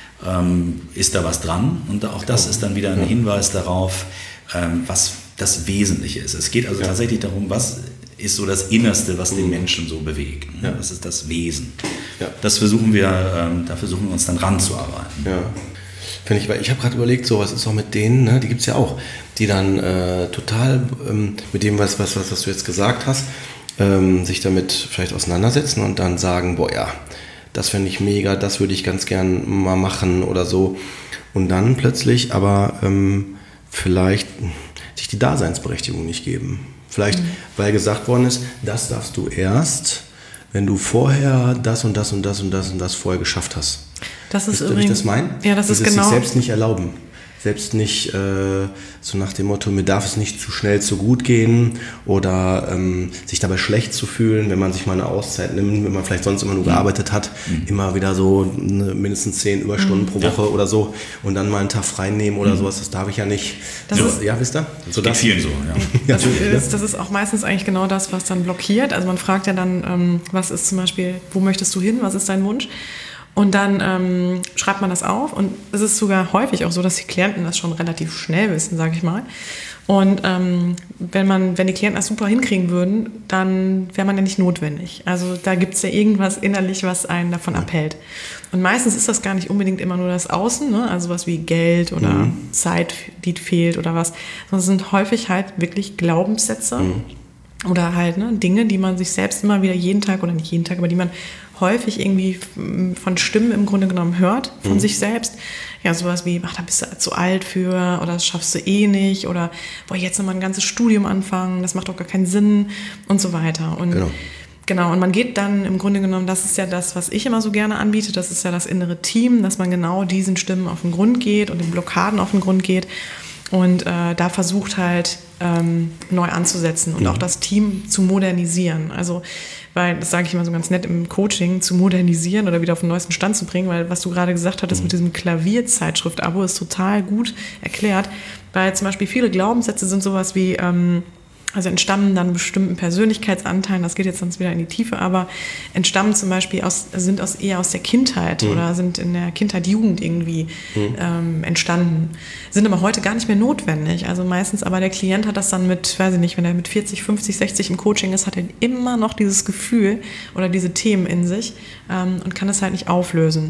Ähm, ist da was dran? Und auch das ist dann wieder ein Hinweis darauf, ähm, was das Wesentliche ist. Es geht also ja. tatsächlich darum, was ist so das Innerste, was den Menschen so bewegt. Ja. Das ist das Wesen. Ja. Das versuchen wir, ähm, da versuchen wir uns dann ranzuarbeiten. Ja. Finde ich, weil ich habe gerade überlegt, so was ist auch mit denen, ne, die gibt es ja auch, die dann äh, total ähm, mit dem, was, was, was, was du jetzt gesagt hast, ähm, sich damit vielleicht auseinandersetzen und dann sagen, boah ja, das fände ich mega, das würde ich ganz gern mal machen oder so. Und dann plötzlich aber ähm, vielleicht sich die Daseinsberechtigung nicht geben. Vielleicht, mhm. weil gesagt worden ist, das darfst du erst, wenn du vorher das und das und das und das und das vorher geschafft hast. Das ist Wisst ihr, wie ich das meine? Ja, das Dieses ist genau. sich selbst nicht erlauben. Selbst nicht äh, so nach dem Motto, mir darf es nicht zu schnell zu gut gehen oder ähm, sich dabei schlecht zu fühlen, wenn man sich mal eine Auszeit nimmt, wenn man vielleicht sonst immer nur mhm. gearbeitet hat, mhm. immer wieder so eine, mindestens zehn Überstunden mhm. pro Woche ja. oder so und dann mal einen Tag frei nehmen oder mhm. sowas, das darf ich ja nicht. Das so, ist, ja, wisst ihr? So das vielen so, ja. Das ist, das ist auch meistens eigentlich genau das, was dann blockiert. Also man fragt ja dann, ähm, was ist zum Beispiel, wo möchtest du hin, was ist dein Wunsch? Und dann ähm, schreibt man das auf und es ist sogar häufig auch so, dass die Klienten das schon relativ schnell wissen, sage ich mal. Und ähm, wenn man, wenn die Klienten das super hinkriegen würden, dann wäre man ja nicht notwendig. Also da gibt es ja irgendwas innerlich, was einen davon abhält. Und meistens ist das gar nicht unbedingt immer nur das Außen, ne? Also was wie Geld oder mhm. Zeit, die fehlt oder was, sondern es sind häufig halt wirklich Glaubenssätze mhm. oder halt ne, Dinge, die man sich selbst immer wieder jeden Tag oder nicht jeden Tag, aber die man häufig irgendwie von Stimmen im Grunde genommen hört, von mhm. sich selbst. Ja, sowas wie, ach, da bist du zu alt für oder das schaffst du eh nicht oder boah, jetzt nochmal ein ganzes Studium anfangen, das macht doch gar keinen Sinn und so weiter. Und genau. Genau, und man geht dann im Grunde genommen, das ist ja das, was ich immer so gerne anbiete, das ist ja das innere Team, dass man genau diesen Stimmen auf den Grund geht und den Blockaden auf den Grund geht und äh, da versucht halt ähm, neu anzusetzen und mhm. auch das Team zu modernisieren. Also weil, das sage ich immer so ganz nett im Coaching, zu modernisieren oder wieder auf den neuesten Stand zu bringen, weil was du gerade gesagt hattest mhm. mit diesem Klavierzeitschrift-Abo ist total gut erklärt, weil zum Beispiel viele Glaubenssätze sind sowas wie, ähm, also entstammen dann bestimmten Persönlichkeitsanteilen, das geht jetzt sonst wieder in die Tiefe, aber entstammen zum Beispiel aus, sind aus, eher aus der Kindheit mhm. oder sind in der Kindheit, Jugend irgendwie mhm. ähm, entstanden, sind aber heute gar nicht mehr notwendig. Also meistens, aber der Klient hat das dann mit, weiß ich nicht, wenn er mit vierzig, fünfzig, sechzig im Coaching ist, hat er immer noch dieses Gefühl oder diese Themen in sich ähm, und kann das halt nicht auflösen.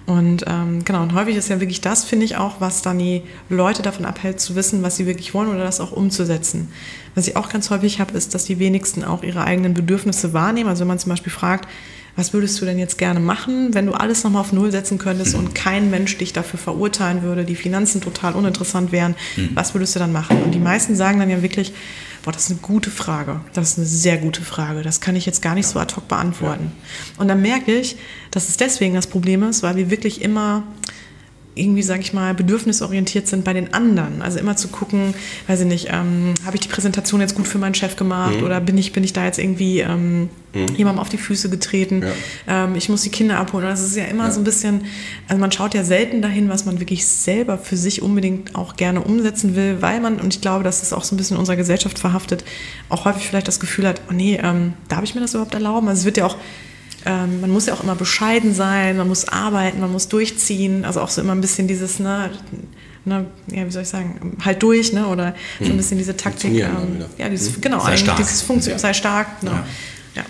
Und ähm, genau, und häufig ist ja wirklich das, finde ich auch, was dann die Leute davon abhält, zu wissen, was sie wirklich wollen oder das auch umzusetzen. Was ich auch ganz häufig habe, ist, dass die wenigsten auch ihre eigenen Bedürfnisse wahrnehmen. Also wenn man zum Beispiel fragt, was würdest du denn jetzt gerne machen, wenn du alles nochmal auf Null setzen könntest und kein Mensch dich dafür verurteilen würde, die Finanzen total uninteressant wären, was würdest du dann machen? Und die meisten sagen dann ja wirklich, boah, das ist eine gute Frage, das ist eine sehr gute Frage, das kann ich jetzt gar nicht so ad hoc beantworten. Und dann merke ich, dass es deswegen das Problem ist, weil wir wirklich immer irgendwie, sage ich mal, bedürfnisorientiert sind bei den anderen. Also immer zu gucken, weiß ich nicht, ähm, habe ich die Präsentation jetzt gut für meinen Chef gemacht mhm. oder bin ich, bin ich da jetzt irgendwie ähm, mhm. jemandem auf die Füße getreten, ja. ähm, ich muss die Kinder abholen. Das ist ja immer ja. so ein bisschen, also man schaut ja selten dahin, was man wirklich selber für sich unbedingt auch gerne umsetzen will, weil man, und ich glaube, das ist auch so ein bisschen in unserer Gesellschaft verhaftet, auch häufig vielleicht das Gefühl hat, oh nee, ähm, darf ich mir das überhaupt erlauben? Also es wird ja auch Ähm, man muss ja auch immer bescheiden sein, man muss arbeiten, man muss durchziehen, also auch so immer ein bisschen dieses, ne, ne ja, wie soll ich sagen, halt durch, ne, oder so ein bisschen diese Taktik, ähm, ja, dieses, genau, sei eigentlich stark. dieses Funktion, sei stark, genau. Ja. Ja.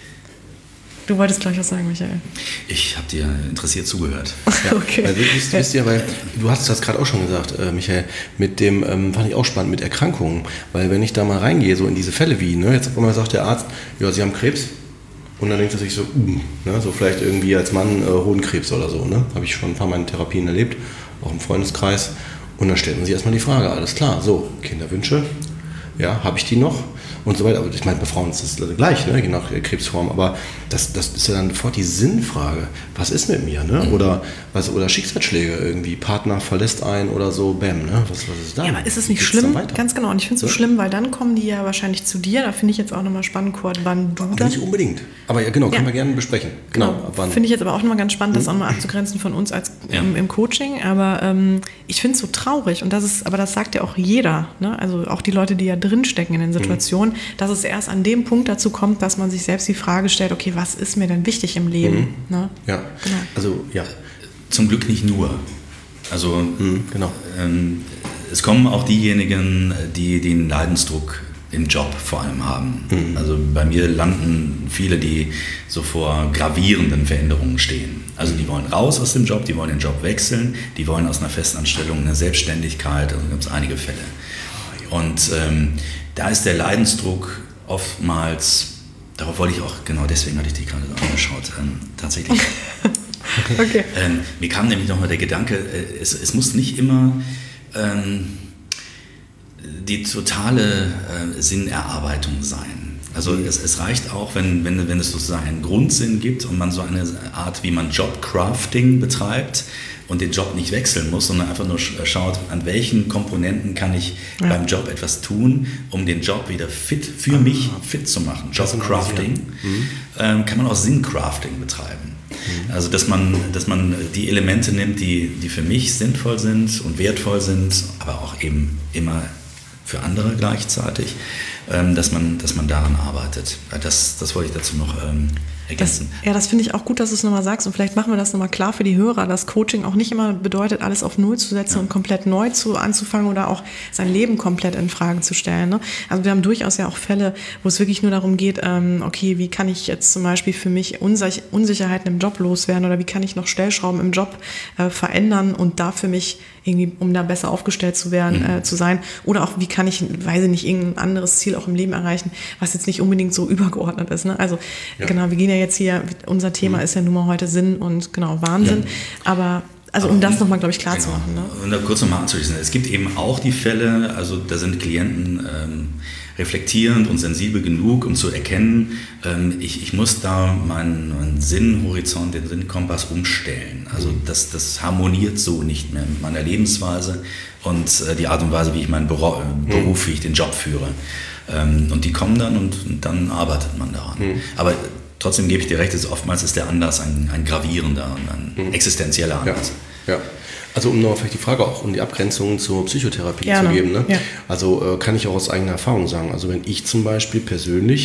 Du wolltest gleich was sagen, Michael. Ich habe dir interessiert zugehört. Ja. Okay. Also, wisst, wisst ihr, weil du hast das gerade auch schon gesagt, äh, Michael, mit dem, ähm, fand ich auch spannend, mit Erkrankungen, weil wenn ich da mal reingehe, so in diese Fälle wie, ne, jetzt auf einmal sagt der Arzt, ja, Sie haben Krebs. Und dann denkt er sich so, uh, ne, so vielleicht irgendwie als Mann äh, Hodenkrebs oder so. Ne? Habe ich schon ein paar Mal in Therapien erlebt, auch im Freundeskreis. Und dann stellt man sich erstmal die Frage, alles klar, so, Kinderwünsche, ja, habe ich die noch? Und so weiter. Aber ich meine, bei Frauen ist das gleich, ne? Je nach Krebsform. Aber das, das ist ja dann sofort die Sinnfrage. Was ist mit mir? Ne? Oder, was, oder Schicksalsschläge irgendwie. Partner verlässt einen oder so, bam. Ne? Was, was ist da? Ja, aber ist es nicht schlimm? Ganz genau. Und ich finde es so, so schlimm, weil dann kommen die ja wahrscheinlich zu dir. Da finde ich jetzt auch nochmal spannend, Kurt, wann du dann... Nicht unbedingt. Aber ja, genau, können ja. wir gerne besprechen. Genau. genau. Finde ich jetzt aber auch nochmal ganz spannend, das auch nochmal abzugrenzen von uns als ja. im, im Coaching. Aber ähm, ich finde es so traurig. Und das ist, aber das sagt ja auch jeder. Ne? Also auch die Leute, die ja drinstecken in den Situationen, mhm. dass es erst an dem Punkt dazu kommt, dass man sich selbst die Frage stellt, okay, was ist mir denn wichtig im Leben? Mhm. Ne? Ja, genau. Also ja. Zum Glück nicht nur. Also mhm, genau. ähm, es kommen auch diejenigen, die den Leidensdruck im Job vor allem haben. Mhm. Also bei mir landen viele, die so vor gravierenden Veränderungen stehen. Also die wollen raus aus dem Job, die wollen den Job wechseln, die wollen aus einer Festanstellung eine Selbstständigkeit, also gibt es einige Fälle. Und ähm, da ist der Leidensdruck oftmals, darauf wollte ich auch, genau deswegen hatte ich die gerade angeschaut, ähm, tatsächlich. Okay. Ähm, mir kam nämlich nochmal der Gedanke, äh, es, es muss nicht immer ähm, die totale äh, Sinnerarbeitung sein. Also mhm. es, es reicht auch, wenn, wenn, wenn es sozusagen einen Grundsinn gibt und man so eine Art, wie man Jobcrafting betreibt, und den Job nicht wechseln muss, sondern einfach nur schaut, an welchen Komponenten kann ich ja. beim Job etwas tun, um den Job wieder fit, für ah, mich fit zu machen. Jobcrafting mhm. ähm, kann man auch Sinncrafting betreiben. Mhm. Also dass man, dass man die Elemente nimmt, die, die für mich sinnvoll sind und wertvoll sind, aber auch eben immer für andere gleichzeitig, ähm, dass man, dass man daran arbeitet. Das, das wollte ich dazu noch ähm, ergänzen. Das, ja, das finde ich auch gut, dass du es nochmal sagst und vielleicht machen wir das nochmal klar für die Hörer, dass Coaching auch nicht immer bedeutet, alles auf Null zu setzen ja. und komplett neu zu, anzufangen oder auch sein Leben komplett in Frage zu stellen. Ne? Also wir haben durchaus ja auch Fälle, wo es wirklich nur darum geht, ähm, okay, wie kann ich jetzt zum Beispiel für mich Unsich- Unsicherheiten im Job loswerden oder wie kann ich noch Stellschrauben im Job äh, verändern und da für mich irgendwie, um da besser aufgestellt zu werden, mhm. äh, zu sein. Oder auch, wie kann ich, weiß ich nicht, irgendein anderes Ziel auch im Leben erreichen, was jetzt nicht unbedingt so übergeordnet ist. Ne? Also ja. genau, wir gehen ja jetzt hier, unser Thema mhm. ist ja nun mal heute Sinn und genau, Wahnsinn. Ja. Aber also um Aber, das nochmal, glaube ich, klar genau. zu machen. Ne? Und da kurz nochmal anzuschließen. Es gibt eben auch die Fälle, also da sind Klienten ähm, reflektierend und sensibel genug, um zu erkennen, ähm, ich, ich muss da meinen, meinen Sinnhorizont, den Sinnkompass umstellen. Also das, das harmoniert so nicht mehr mit meiner Lebensweise und äh, die Art und Weise, wie ich meinen Beruf, äh, Beruf wie ich den Job führe. Ähm, und die kommen dann und, und dann arbeitet man daran. Mhm. Aber trotzdem gebe ich dir recht, ist, oftmals ist der Anlass ein, ein gravierender und ein mhm. existenzieller Anlass. Ja. ja. Also um noch vielleicht die Frage auch um die Abgrenzung zur Psychotherapie Gerne. zu geben. Ne? Ja. Also äh, kann ich auch aus eigener Erfahrung sagen. Also wenn ich zum Beispiel persönlich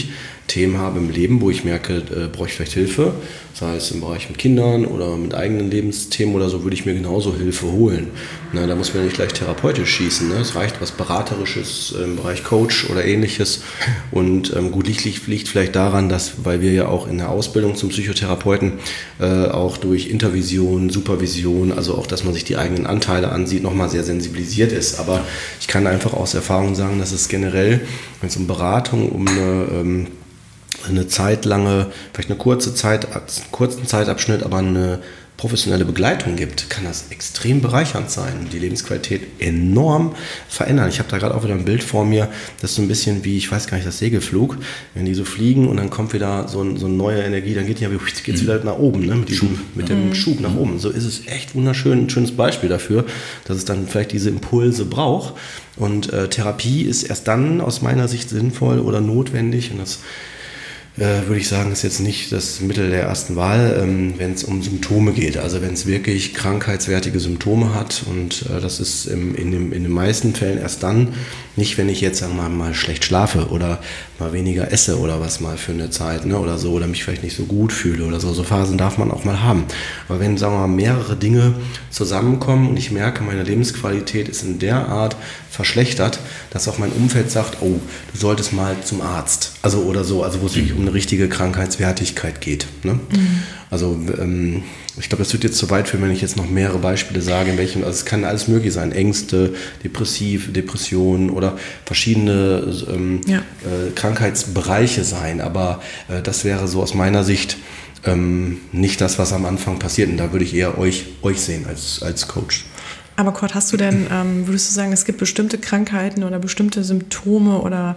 Themen habe im Leben, wo ich merke, äh, brauche ich vielleicht Hilfe, sei es im Bereich mit Kindern oder mit eigenen Lebensthemen oder so, würde ich mir genauso Hilfe holen. Na, da muss man nicht gleich therapeutisch schießen. Ne? Es reicht was Beraterisches im Bereich Coach oder ähnliches. Und ähm, gut, liegt, liegt, liegt vielleicht daran, dass, weil wir ja auch in der Ausbildung zum Psychotherapeuten äh, auch durch Intervision, Supervision, also auch, dass man sich die eigenen Anteile ansieht, nochmal sehr sensibilisiert ist. Aber ich kann einfach aus Erfahrung sagen, dass es generell, wenn es um Beratung, um eine ähm, eine zeitlange, vielleicht eine kurze Zeit, einen kurzen Zeitabschnitt, aber eine professionelle Begleitung gibt, kann das extrem bereichernd sein und die Lebensqualität enorm verändern. Ich habe da gerade auch wieder ein Bild vor mir, das ist so ein bisschen wie, ich weiß gar nicht, das Segelflug, wenn die so fliegen und dann kommt wieder so, ein, so eine neue Energie, dann geht die ja geht's wieder nach oben, ne? mit, diesem, mit dem mhm. Schub nach oben. So ist es echt wunderschön, ein schönes Beispiel dafür, dass es dann vielleicht diese Impulse braucht und äh, Therapie ist erst dann aus meiner Sicht sinnvoll oder notwendig und das Äh, würde ich sagen, ist jetzt nicht das Mittel der ersten Wahl, ähm, wenn es um Symptome geht. Also wenn es wirklich krankheitswertige Symptome hat und äh, das ist im, in, dem, in den meisten Fällen erst dann, nicht wenn ich jetzt sagen wir mal, mal schlecht schlafe oder mal weniger esse oder was mal für eine Zeit, ne, oder so, oder mich vielleicht nicht so gut fühle oder so. So Phasen darf man auch mal haben. Aber wenn, sagen wir mal, mehrere Dinge zusammenkommen und ich merke, meine Lebensqualität ist in der Art verschlechtert, dass auch mein Umfeld sagt, oh, du solltest mal zum Arzt. Also oder so, also wo es wirklich um eine richtige Krankheitswertigkeit geht. Ne? Mhm. Also ähm, ich glaube, das wird jetzt zu weit führen, wenn ich jetzt noch mehrere Beispiele sage, in welchem, also es kann alles möglich sein, Ängste, Depressiv, Depressionen oder verschiedene ähm, ja. äh, Krankheitsbereiche sein, aber äh, das wäre so aus meiner Sicht ähm, nicht das, was am Anfang passiert und da würde ich eher euch, euch sehen als, als Coach. Aber Kurt, hast du denn, ähm, würdest du sagen, es gibt bestimmte Krankheiten oder bestimmte Symptome oder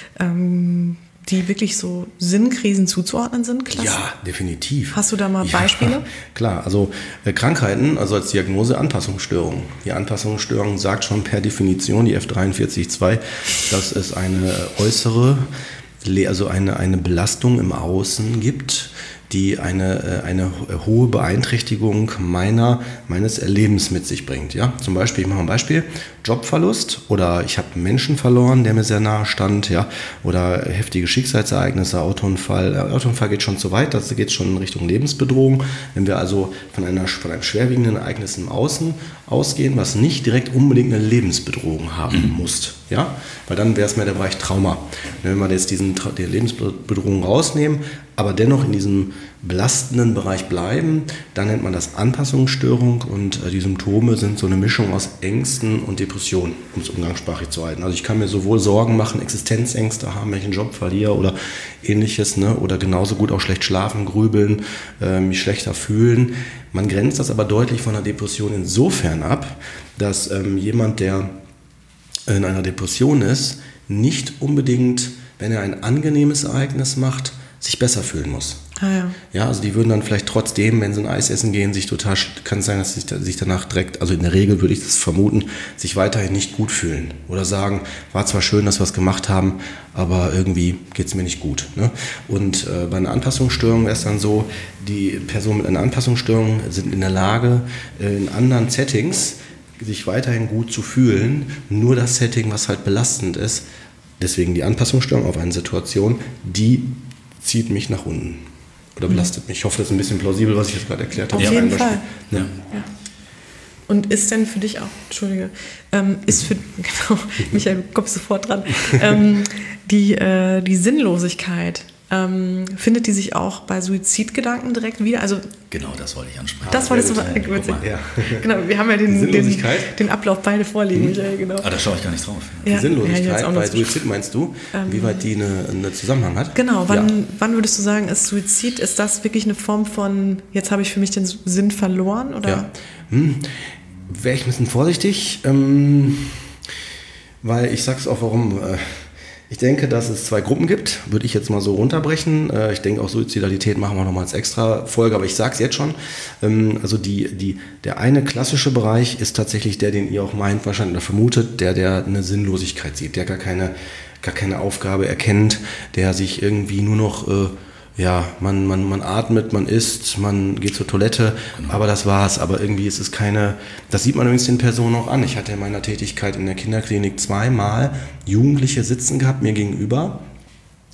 ähm, die wirklich so Sinnkrisen zuzuordnen sind? Klasse. Ja, definitiv. Hast du da mal Beispiele? Ja, klar, also äh, Krankheiten, also als Diagnose Anpassungsstörung. Die Anpassungsstörung sagt schon per Definition, die F dreiundvierzig Punkt zwei, dass es eine äußere, also eine, eine Belastung im Außen gibt, die eine, eine hohe Beeinträchtigung meiner, meines Erlebens mit sich bringt. Ja? Zum Beispiel, ich mache ein Beispiel, Jobverlust oder ich habe einen Menschen verloren, der mir sehr nahe stand, ja? Oder heftige Schicksalsereignisse, Autounfall. Autounfall geht schon zu weit, das geht schon in Richtung Lebensbedrohung. Wenn wir also von, einer, von einem schwerwiegenden Ereignis im Außen ausgehen, was nicht direkt unbedingt eine Lebensbedrohung haben mhm. muss, ja? Weil dann wäre es mehr der Bereich Trauma. Wenn wir jetzt diesen, die Lebensbedrohung rausnehmen, aber dennoch in diesem belastenden Bereich bleiben, dann nennt man das Anpassungsstörung und äh, die Symptome sind so eine Mischung aus Ängsten und Depressionen, um es umgangssprachlich zu halten. Also ich kann mir sowohl Sorgen machen, Existenzängste haben, wenn ich einen Job verliere oder ähnliches, ne? Oder genauso gut auch schlecht schlafen, grübeln, äh, mich schlechter fühlen. Man grenzt das aber deutlich von einer Depression insofern ab, dass ähm, jemand, der in einer Depression ist, nicht unbedingt, wenn er ein angenehmes Ereignis macht, sich besser fühlen muss. Ah, ja. Ja, also die würden dann vielleicht trotzdem, wenn sie ein Eis essen gehen, sich total, kann es sein, dass sie sich danach direkt, also in der Regel würde ich das vermuten, sich weiterhin nicht gut fühlen. Oder sagen, war zwar schön, dass wir es gemacht haben, aber irgendwie geht es mir nicht gut. Ne? Und äh, bei einer Anpassungsstörung wäre es dann so, die Personen mit einer Anpassungsstörung sind in der Lage, äh, in anderen Settings sich weiterhin gut zu fühlen, nur das Setting, was halt belastend ist, deswegen die Anpassungsstörung auf eine Situation, die zieht mich nach unten oder belastet mich. Ich hoffe, das ist ein bisschen plausibel, was ich jetzt gerade erklärt habe. Auf jeden Fall. Ja. Ja. Und ist denn für dich auch, Entschuldige, ähm, ist für, genau, Michael, du kommst sofort dran, ähm, die, äh, die Sinnlosigkeit, ähm, findet die sich auch bei Suizidgedanken direkt wieder? Also, genau, das wollte ich ansprechen. Das wolltest du mal, ja. Genau, wir haben ja den, den, den Ablauf beide vorliegen, Michael, genau. Ah, da schaue ich gar nicht drauf. Die ja, Sinnlosigkeit ja, bei Suizid meinst du, ähm, wie weit die einen eine Zusammenhang hat? Genau, wann, ja. wann würdest du sagen, ist Suizid, ist das wirklich eine Form von, jetzt habe ich für mich den Sinn verloren? Oder? Ja, hm. Wäre ich ein bisschen vorsichtig, ähm, weil ich sag's auch, warum. Äh, Ich denke, dass es zwei Gruppen gibt, würde ich jetzt mal so runterbrechen. Ich denke auch Suizidalität machen wir nochmal als extra Folge, aber ich sage es jetzt schon. Also die, die, der eine klassische Bereich ist tatsächlich der, den ihr auch meint wahrscheinlich oder vermutet, der, der eine Sinnlosigkeit sieht, der gar keine, gar keine Aufgabe erkennt, der sich irgendwie nur noch... Äh, Ja, man, man, man atmet, man isst, man geht zur Toilette, genau. Aber das war's. Aber irgendwie ist es keine, das sieht man übrigens den Personen auch an. Ich hatte in meiner Tätigkeit in der Kinderklinik zweimal Jugendliche sitzen gehabt, mir gegenüber,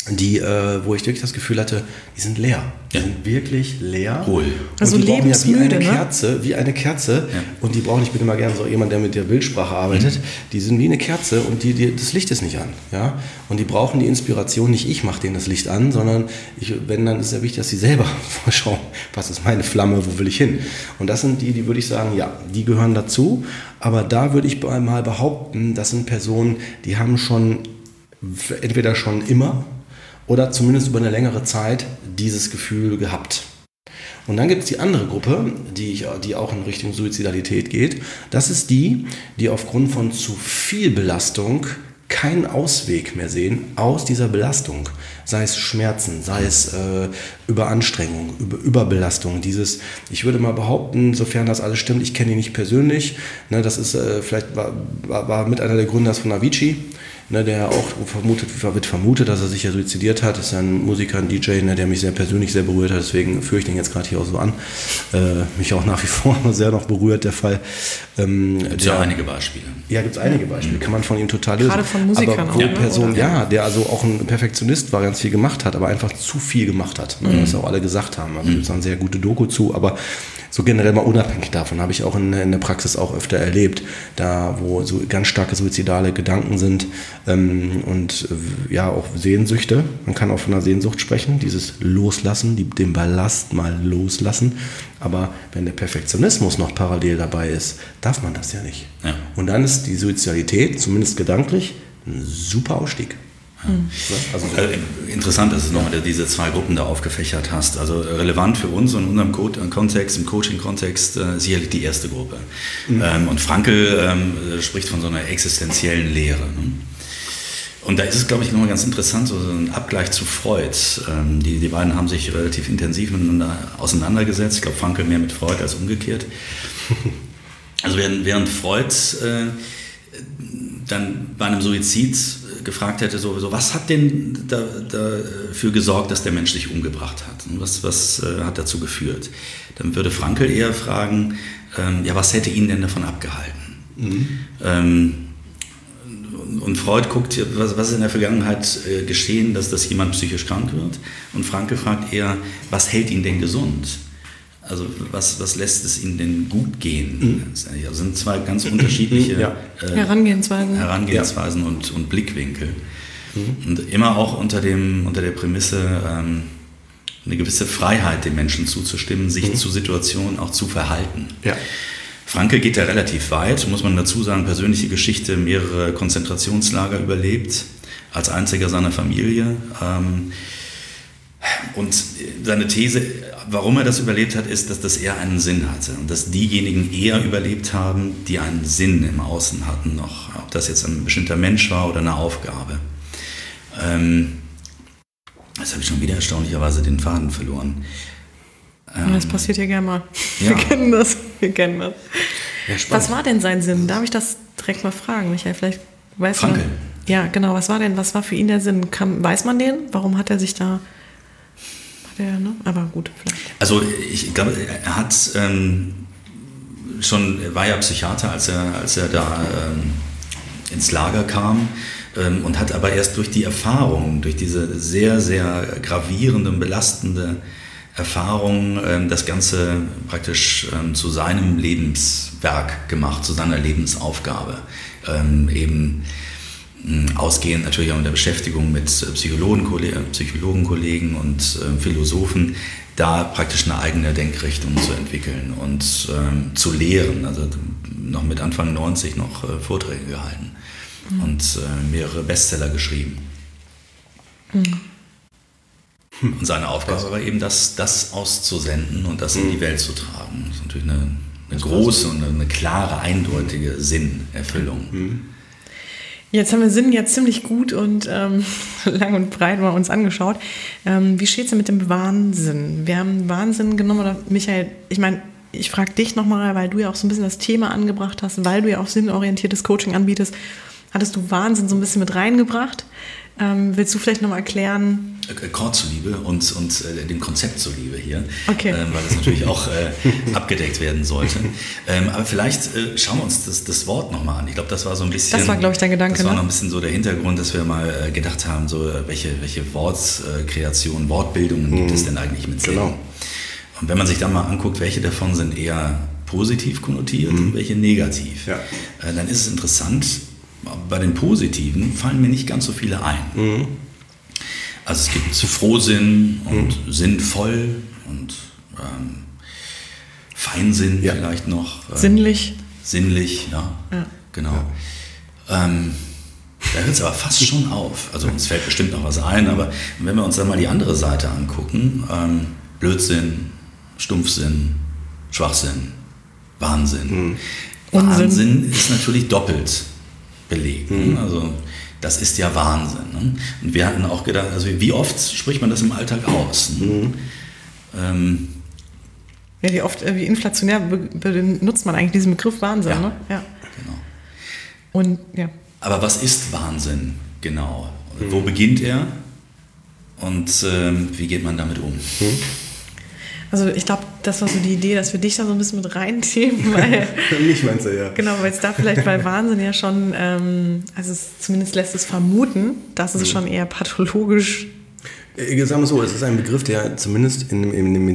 die, äh, wo ich wirklich das Gefühl hatte, die sind leer. Die ja. sind wirklich leer. Cool. Also und die brauchen ja wie eine ne? Kerze, wie eine Kerze. Ja. Und die brauchen, ich bin immer gerne so jemand, der mit der Bildsprache arbeitet. Mhm. Die sind wie eine Kerze und die, die, das Licht ist nicht an. Ja? Und die brauchen die Inspiration, nicht ich mache denen das Licht an, sondern ich, wenn, dann ist es ja wichtig, dass sie selber schauen, was ist meine Flamme, wo will ich hin. Und das sind die, die würde ich sagen, ja, die gehören dazu. Aber da würde ich mal behaupten, das sind Personen, die haben schon entweder schon immer oder zumindest über eine längere Zeit dieses Gefühl gehabt. Und dann gibt es die andere Gruppe, die, ich, die auch in Richtung Suizidalität geht. Das ist die, die aufgrund von zu viel Belastung keinen Ausweg mehr sehen aus dieser Belastung. Sei es Schmerzen, sei es äh, Überanstrengung, Über, Überbelastung. Dieses, ich würde mal behaupten, sofern das alles stimmt, ich kenne ihn nicht persönlich, ne, das ist äh, vielleicht war, war, war mit einer der Gründer von Avicii, ne, der auch vermutet, wird vermutet, dass er sich ja suizidiert hat. Das ist ein Musiker, ein D J, ne, der mich sehr persönlich sehr berührt hat. Deswegen führe ich den jetzt gerade hier auch so an. Äh, mich auch nach wie vor sehr noch berührt, der Fall. Ähm, gibt es ja einige Beispiele. Ja, gibt es einige Beispiele. Kann man von ihm total lösen. Gerade von Musikern aber wo auch. Person, oder? ja, der also auch ein Perfektionist war, ganz viel gemacht hat, aber einfach zu viel gemacht hat. Ne, mhm. Was auch alle gesagt haben. Also mhm. gibt es eine sehr gute Doku zu, aber so generell mal unabhängig davon habe ich auch in, in der Praxis auch öfter erlebt, da wo so ganz starke suizidale Gedanken sind ähm, und äh, ja auch Sehnsüchte. Man kann auch von einer Sehnsucht sprechen, dieses Loslassen, die, den Ballast mal loslassen. Aber wenn der Perfektionismus noch parallel dabei ist, darf man das ja nicht. Ja. Und dann ist die Suizidalität, zumindest gedanklich, ein super Ausstieg. Ja. Also, äh, interessant, dass du nochmal diese zwei Gruppen da aufgefächert hast. Also relevant für uns und in unserem Co- Kontext, im Coaching-Kontext äh, sicherlich die erste Gruppe. Mhm. Ähm, und Frankl ähm, spricht von so einer existenziellen Lehre. Ne? Und da ist es, glaube ich, nochmal ganz interessant, so ein Abgleich zu Freud. Ähm, die, die beiden haben sich relativ intensiv miteinander auseinandergesetzt. Ich glaube, Frankl mehr mit Freud als umgekehrt. Also während, während Freud äh, dann bei einem Suizid gefragt hätte, so, so was hat denn da, dafür gesorgt, dass der Mensch sich umgebracht hat? Was, was äh, hat dazu geführt? Dann würde Frankl eher fragen, ähm, ja, was hätte ihn denn davon abgehalten? Mhm. Ähm, und Freud guckt, was, was ist in der Vergangenheit äh, geschehen, dass das jemand psychisch krank wird? Und Frankl fragt eher, was hält ihn denn gesund? Also was, was lässt es ihnen denn gut gehen? Mhm. Das sind zwei ganz unterschiedliche ja. äh, Herangehensweisen, Herangehensweisen ja. und, und Blickwinkel. Mhm. Und immer auch unter, dem, unter der Prämisse, ähm, eine gewisse Freiheit dem Menschen zuzustimmen, sich mhm. zu Situationen auch zu verhalten. Ja. Frankl geht da relativ weit, muss man dazu sagen, persönliche Geschichte, mehrere Konzentrationslager überlebt, als einziger seiner Familie. Ähm, Und seine These, warum er das überlebt hat, ist, dass das eher einen Sinn hatte und dass diejenigen eher überlebt haben, die einen Sinn im Außen hatten noch, ob das jetzt ein bestimmter Mensch war oder eine Aufgabe. Ähm, jetzt habe ich schon wieder erstaunlicherweise den Faden verloren. Ähm, das passiert hier gerne mal. Ja. Wir kennen das, wir kennen das. Ja, was war denn sein Sinn? Darf ich das direkt mal fragen, Michael? Vielleicht weißt Frankl. du. Ja, genau. Was war denn, was war für ihn der Sinn? Kann, weiß man den? Warum hat er sich da... Ja, ne? Aber gut, vielleicht. Also ich glaube, er hat ähm, schon, er war ja Psychiater, als er, als er da ähm, ins Lager kam ähm, und hat aber erst durch die Erfahrung, durch diese sehr, sehr gravierende und belastende Erfahrung ähm, das Ganze praktisch ähm, zu seinem Lebenswerk gemacht, zu seiner Lebensaufgabe. Ähm, eben ausgehend natürlich auch in der Beschäftigung mit Psychologen, Psychologenkollegen und äh, Philosophen, da praktisch eine eigene Denkrichtung zu entwickeln und ähm, zu lehren. Also noch mit Anfang neunzig noch äh, Vorträge gehalten mhm. und äh, mehrere Bestseller geschrieben. Mhm. Und seine Aufgabe war eben, das, das auszusenden und das mhm. in die Welt zu tragen. Das ist natürlich eine, eine große und eine klare, eindeutige Sinnerfüllung. Mhm. Jetzt haben wir Sinn ja ziemlich gut und ähm, lang und breit mal uns angeschaut. Ähm, wie steht es denn mit dem Wahnsinn? Wir haben Wahnsinn genommen, oder Michael, ich meine, ich frage dich nochmal, weil du ja auch so ein bisschen das Thema angebracht hast, weil du ja auch sinnorientiertes Coaching anbietest, hattest du Wahnsinn so ein bisschen mit reingebracht. Ähm, willst du vielleicht nochmal erklären? Kord zuliebe und, und äh, dem Konzept zuliebe hier, okay. ähm, weil das natürlich auch äh, abgedeckt werden sollte. Ähm, aber vielleicht äh, schauen wir uns das, das Wort nochmal an. Ich glaube, das war so ein bisschen... Das war, glaube ich, dein Gedanke, Das war ne? noch ein bisschen so der Hintergrund, dass wir mal äh, gedacht haben, so welche, welche Wortkreationen, Wortbildungen gibt es denn eigentlich mit Sinn? Genau. Und wenn man sich dann mal anguckt, welche davon sind eher positiv konnotiert mhm. und welche negativ, ja. äh, dann ist es interessant, bei den positiven fallen mir nicht ganz so viele ein. Mhm. Also es gibt Frohsinn und mhm. sinnvoll und ähm, Feinsinn ja. vielleicht noch. Ähm, sinnlich. Sinnlich, ja, ja. genau. Ja. Ähm, da hört es aber fast schon auf. Also uns fällt bestimmt noch was ein, aber wenn wir uns dann mal die andere Seite angucken, ähm, Blödsinn, Stumpfsinn, Schwachsinn, Wahnsinn. Mhm. Wahnsinn ist natürlich doppelt belegt. Mhm. Also das ist ja Wahnsinn. Ne? Und wir hatten auch gedacht, also wie oft spricht man das im Alltag aus? Ne? Mhm. Ähm, ja, wie oft, wie inflationär benutzt man eigentlich diesen Begriff Wahnsinn? Ja, ne? Ja. Genau. Und, ja. Aber was ist Wahnsinn genau? Mhm. Wo beginnt er? Und ähm, wie geht man damit um? Mhm. Also ich glaube, das war so die Idee, dass wir dich da so ein bisschen mit reinnehmen, weil mich meinst du, ja. Genau, weil es da vielleicht bei Wahnsinn ja schon, ähm, also es, zumindest lässt es vermuten, dass es mhm. schon eher pathologisch. Ich sage mal so, es ist ein Begriff, der zumindest in, in dem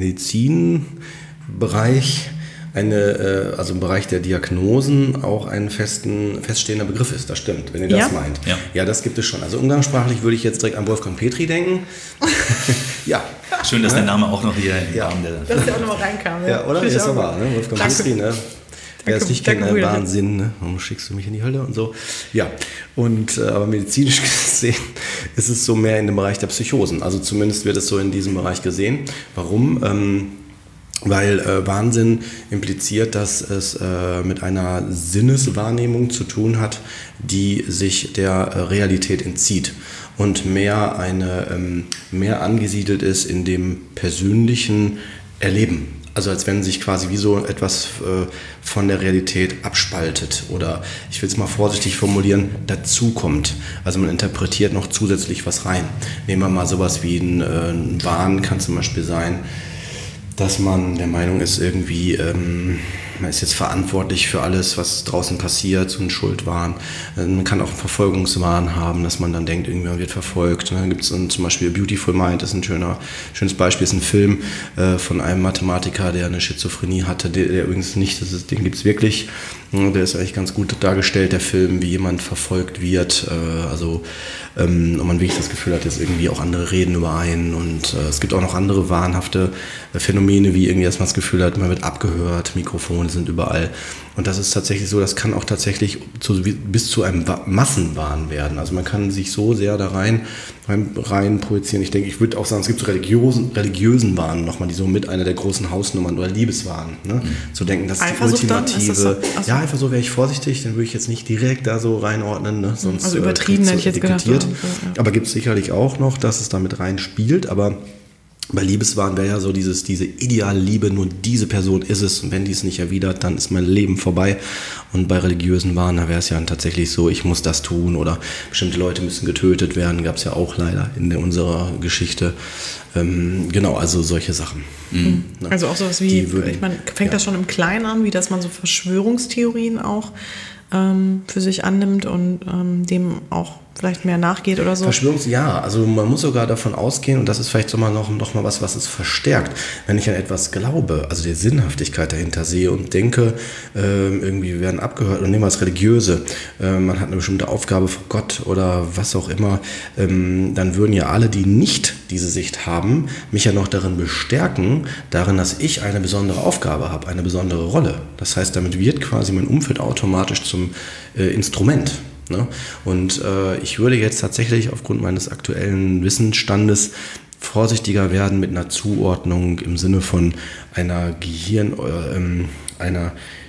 Medizinbereich eine, also im Bereich der Diagnosen auch ein festen, feststehender Begriff ist. Das stimmt, wenn ihr das ja? meint. Ja. ja, das gibt es schon. Also umgangssprachlich würde ich jetzt direkt an Wolfgang Petri denken. ja. Schön, dass der Name auch noch hier im ja. Rahmen der... Dass der auch nochmal reinkam. Ja, ja oder? Ist ja, wahr, ne? Wolfgang danke. Petri, ne? Wer es nicht kennt, ne? Wahnsinn, ne? Warum schickst du mich in die Hölle und so. Ja, und äh, aber medizinisch gesehen ist es so mehr in dem Bereich der Psychosen. Also zumindest wird es so in diesem Bereich gesehen. Warum? Ähm, Weil äh, Wahnsinn impliziert, dass es äh, mit einer Sinneswahrnehmung zu tun hat, die sich der äh, Realität entzieht und mehr, eine, ähm, mehr angesiedelt ist in dem persönlichen Erleben. Also als wenn sich quasi wie so etwas äh, von der Realität abspaltet oder, ich will es mal vorsichtig formulieren, dazukommt. Also man interpretiert noch zusätzlich was rein. Nehmen wir mal sowas wie ein, äh, ein Wahn, kann zum Beispiel sein, dass man der Meinung ist, irgendwie, ähm, man ist jetzt verantwortlich für alles, was draußen passiert, so ein Schuldwahn. Man kann auch einen Verfolgungswahn haben, dass man dann denkt, irgendwer wird verfolgt. Dann gibt es zum Beispiel Beautiful Mind, das ist ein schöner, schönes Beispiel, ist ein Film äh, von einem Mathematiker, der eine Schizophrenie hatte, der, der übrigens nicht, das ist, den gibt es wirklich. Der ist eigentlich ganz gut dargestellt, der Film, wie jemand verfolgt wird. Äh, also ähm, und man wirklich das Gefühl hat, dass irgendwie auch andere reden über einen. Und äh, es gibt auch noch andere wahnhafte äh, Phänomene, wie irgendwie, dass man das Gefühl hat, man wird abgehört, Mikrofone sind überall. Und das ist tatsächlich so, das kann auch tatsächlich zu, bis zu einem Massenwahn werden. Also man kann sich so sehr da rein, rein, rein projizieren. Ich denke, ich würde auch sagen, es gibt so religiösen, religiösen Wahn nochmal, die so mit einer der großen Hausnummern oder Liebeswahn. Ne? Mhm. Zu denken, das ist die ultimative. Ist das so? Ja, einfach so wäre ich vorsichtig, dann würde ich jetzt nicht direkt da so reinordnen. Ne? Sonst, also übertrieben, äh, hätte ich jetzt gedacht. So, ja. Aber gibt es sicherlich auch noch, dass es damit rein spielt, aber bei Liebeswahn wäre ja so dieses, diese ideale Liebe, nur diese Person ist es und wenn die es nicht erwidert, dann ist mein Leben vorbei. Und bei religiösen Wahn, da wäre es ja tatsächlich so, ich muss das tun oder bestimmte Leute müssen getötet werden, gab es ja auch leider in der, unserer Geschichte. Ähm, genau, also solche Sachen. Mhm. Also auch sowas wie, würden, ich meine, fängt ja. das schon im Kleinen an, wie dass man so Verschwörungstheorien auch ähm, für sich annimmt und ähm, dem auch vielleicht mehr nachgeht oder so? Verschwörungs-, ja, also man muss sogar davon ausgehen, und das ist vielleicht so mal noch, noch mal was, was es verstärkt, wenn ich an etwas glaube, also die Sinnhaftigkeit dahinter sehe und denke, äh, irgendwie wir werden abgehört, und nehmen wir das Religiöse, äh, man hat eine bestimmte Aufgabe vor Gott oder was auch immer, ähm, dann würden ja alle, die nicht diese Sicht haben, mich ja noch darin bestärken, darin, dass ich eine besondere Aufgabe habe, eine besondere Rolle. Das heißt, damit wird quasi mein Umfeld automatisch zum äh, Instrument. Ne? Und äh, ich würde jetzt tatsächlich aufgrund meines aktuellen Wissensstandes vorsichtiger werden mit einer Zuordnung im Sinne von einer Gehirn, äh, ähm, einer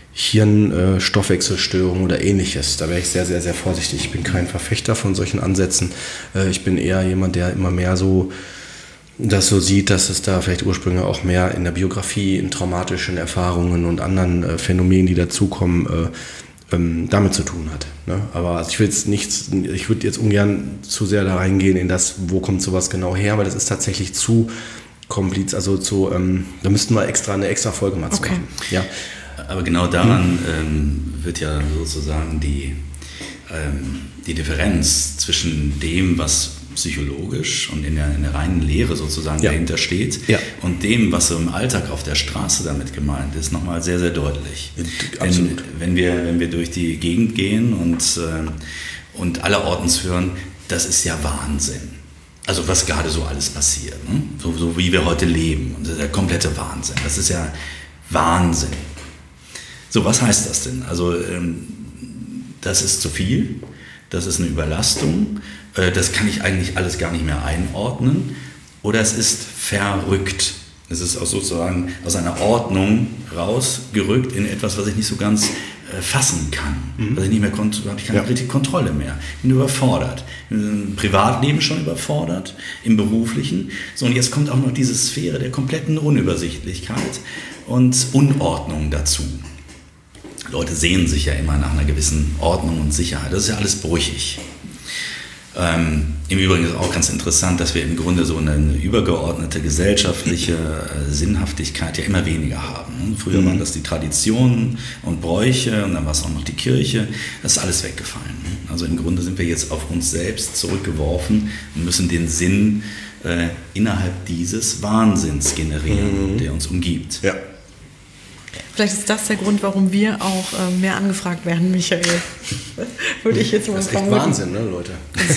Hirnstoffwechselstörung äh, oder ähnliches. Da wäre ich sehr, sehr, sehr vorsichtig. Ich bin kein Verfechter von solchen Ansätzen. Äh, ich bin eher jemand, der immer mehr so das so sieht, dass es da vielleicht Ursprünge auch mehr in der Biografie, in traumatischen Erfahrungen und anderen äh, Phänomenen, die dazukommen, äh, ähm, damit zu tun hat. Ne? Aber also ich will jetzt nichts, ich würde jetzt ungern zu sehr da reingehen in das, wo kommt sowas genau her, weil das ist tatsächlich zu kompliziert, also zu, ähm, da müssten wir extra eine extra Folge mal zu Okay. machen. Ja. Aber genau daran ähm, wird ja sozusagen die, ähm, die Differenz zwischen dem, was psychologisch und in der, in der reinen Lehre sozusagen Ja. dahinter steht Ja. und dem, was so im Alltag auf der Straße damit gemeint ist, nochmal sehr, sehr deutlich. Absolut. Denn wenn wir, wenn wir durch die Gegend gehen und, äh, und aller Ortens hören, das ist ja Wahnsinn. Also was gerade so alles passiert, ne? so, so wie wir heute leben. Und das ist der komplette Wahnsinn. Das ist ja Wahnsinn. So, was heißt das denn? Also ähm, das ist zu viel, das ist eine Überlastung, äh, das kann ich eigentlich alles gar nicht mehr einordnen oder es ist verrückt. Es ist auch sozusagen aus einer Ordnung rausgerückt in etwas, was ich nicht so ganz äh, fassen kann. Mhm. Was ich nicht mehr kont- habe ich keine Ja. richtige Kontrolle mehr. Ich bin überfordert. Im Privatleben schon überfordert, im beruflichen. So, und jetzt kommt auch noch diese Sphäre der kompletten Unübersichtlichkeit und Unordnung dazu. Leute sehnen sich ja immer nach einer gewissen Ordnung und Sicherheit. Das ist ja alles brüchig. Ähm, Im Übrigen ist es auch ganz interessant, dass wir im Grunde so eine, eine übergeordnete gesellschaftliche äh, Sinnhaftigkeit ja immer weniger haben. Früher mhm. waren das die Traditionen und Bräuche und dann war es auch noch die Kirche. Das ist alles weggefallen. Also im Grunde sind wir jetzt auf uns selbst zurückgeworfen und müssen den Sinn äh, innerhalb dieses Wahnsinns generieren, mhm. der uns umgibt. Ja. Vielleicht ist das der Grund, warum wir auch äh, mehr angefragt werden, Michael. Würde ich jetzt mal Das ist echt vermuten. Wahnsinn, ne, Leute?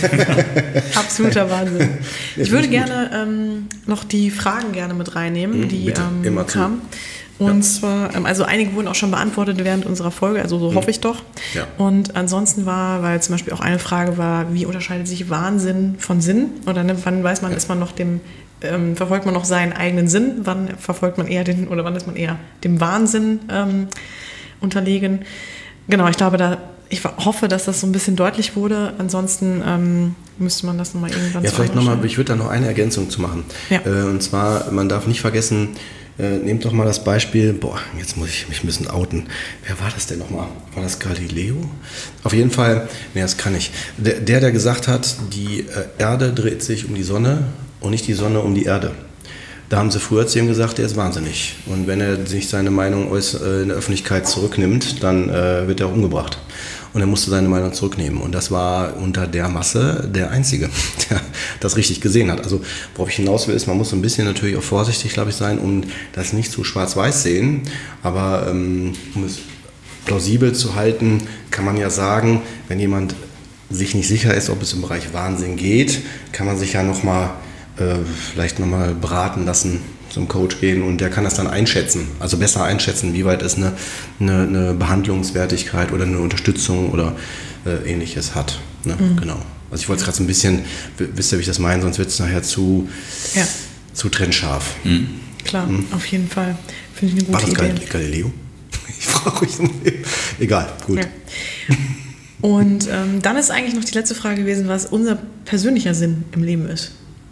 Absoluter Wahnsinn. Ich würde gerne ähm, noch die Fragen gerne mit reinnehmen, Mhm, die bitte, ähm, immer zu. kamen. Und Ja. zwar, ähm, also einige wurden auch schon beantwortet während unserer Folge, also so hoffe ich doch. Ja. Und ansonsten war, weil zum Beispiel auch eine Frage war, wie unterscheidet sich Wahnsinn von Sinn? Oder ne, wann weiß man, ist man noch dem, ähm, verfolgt man noch seinen eigenen Sinn? Wann verfolgt man eher den, oder wann ist man eher dem Wahnsinn ähm, unterlegen? Genau, ich glaube, da, ich hoffe, dass das so ein bisschen deutlich wurde. Ansonsten ähm, müsste man das nochmal irgendwann Ja, zu vielleicht anderen nochmal, stellen. ich würde da noch eine Ergänzung zu machen. Ja. Äh, und zwar, man darf nicht vergessen, äh, nehmt doch mal das Beispiel, boah, jetzt muss ich mich ein bisschen outen. Wer war das denn nochmal? War das Galileo? Auf jeden Fall, nee, das kann ich. Der, der, der gesagt hat, die äh, Erde dreht sich um die Sonne und nicht die Sonne um die Erde. Da haben sie früher zu ihm gesagt, der ist wahnsinnig. Und wenn er sich seine Meinung äuß- äh, in der Öffentlichkeit zurücknimmt, dann äh, wird er umgebracht. Und er musste seine Meinung zurücknehmen. Und das war unter der Masse der Einzige, der das richtig gesehen hat. Also worauf ich hinaus will, ist, man muss so ein bisschen natürlich auch vorsichtig, glaube ich, sein, um das nicht zu schwarz-weiß sehen. Aber ähm, um es plausibel zu halten, kann man ja sagen, wenn jemand sich nicht sicher ist, ob es im Bereich Wahnsinn geht, kann man sich ja nochmal äh, vielleicht nochmal beraten lassen, zum Coach gehen und der kann das dann einschätzen, also besser einschätzen, wie weit es eine, eine, eine Behandlungswertigkeit oder eine Unterstützung oder äh, ähnliches hat. Ne? Mhm. Genau. Also ich wollte es gerade so ein bisschen, wisst ihr, wie ich das meine, sonst wird es nachher zu, Ja. zu trennscharf. Mhm. Klar, mhm. auf jeden Fall. Finde ich eine War gute das Idee. Galileo? Ich frage euch mal. Egal, gut. Ja. Und ähm, dann ist eigentlich noch die letzte Frage gewesen, was unser persönlicher Sinn im Leben ist.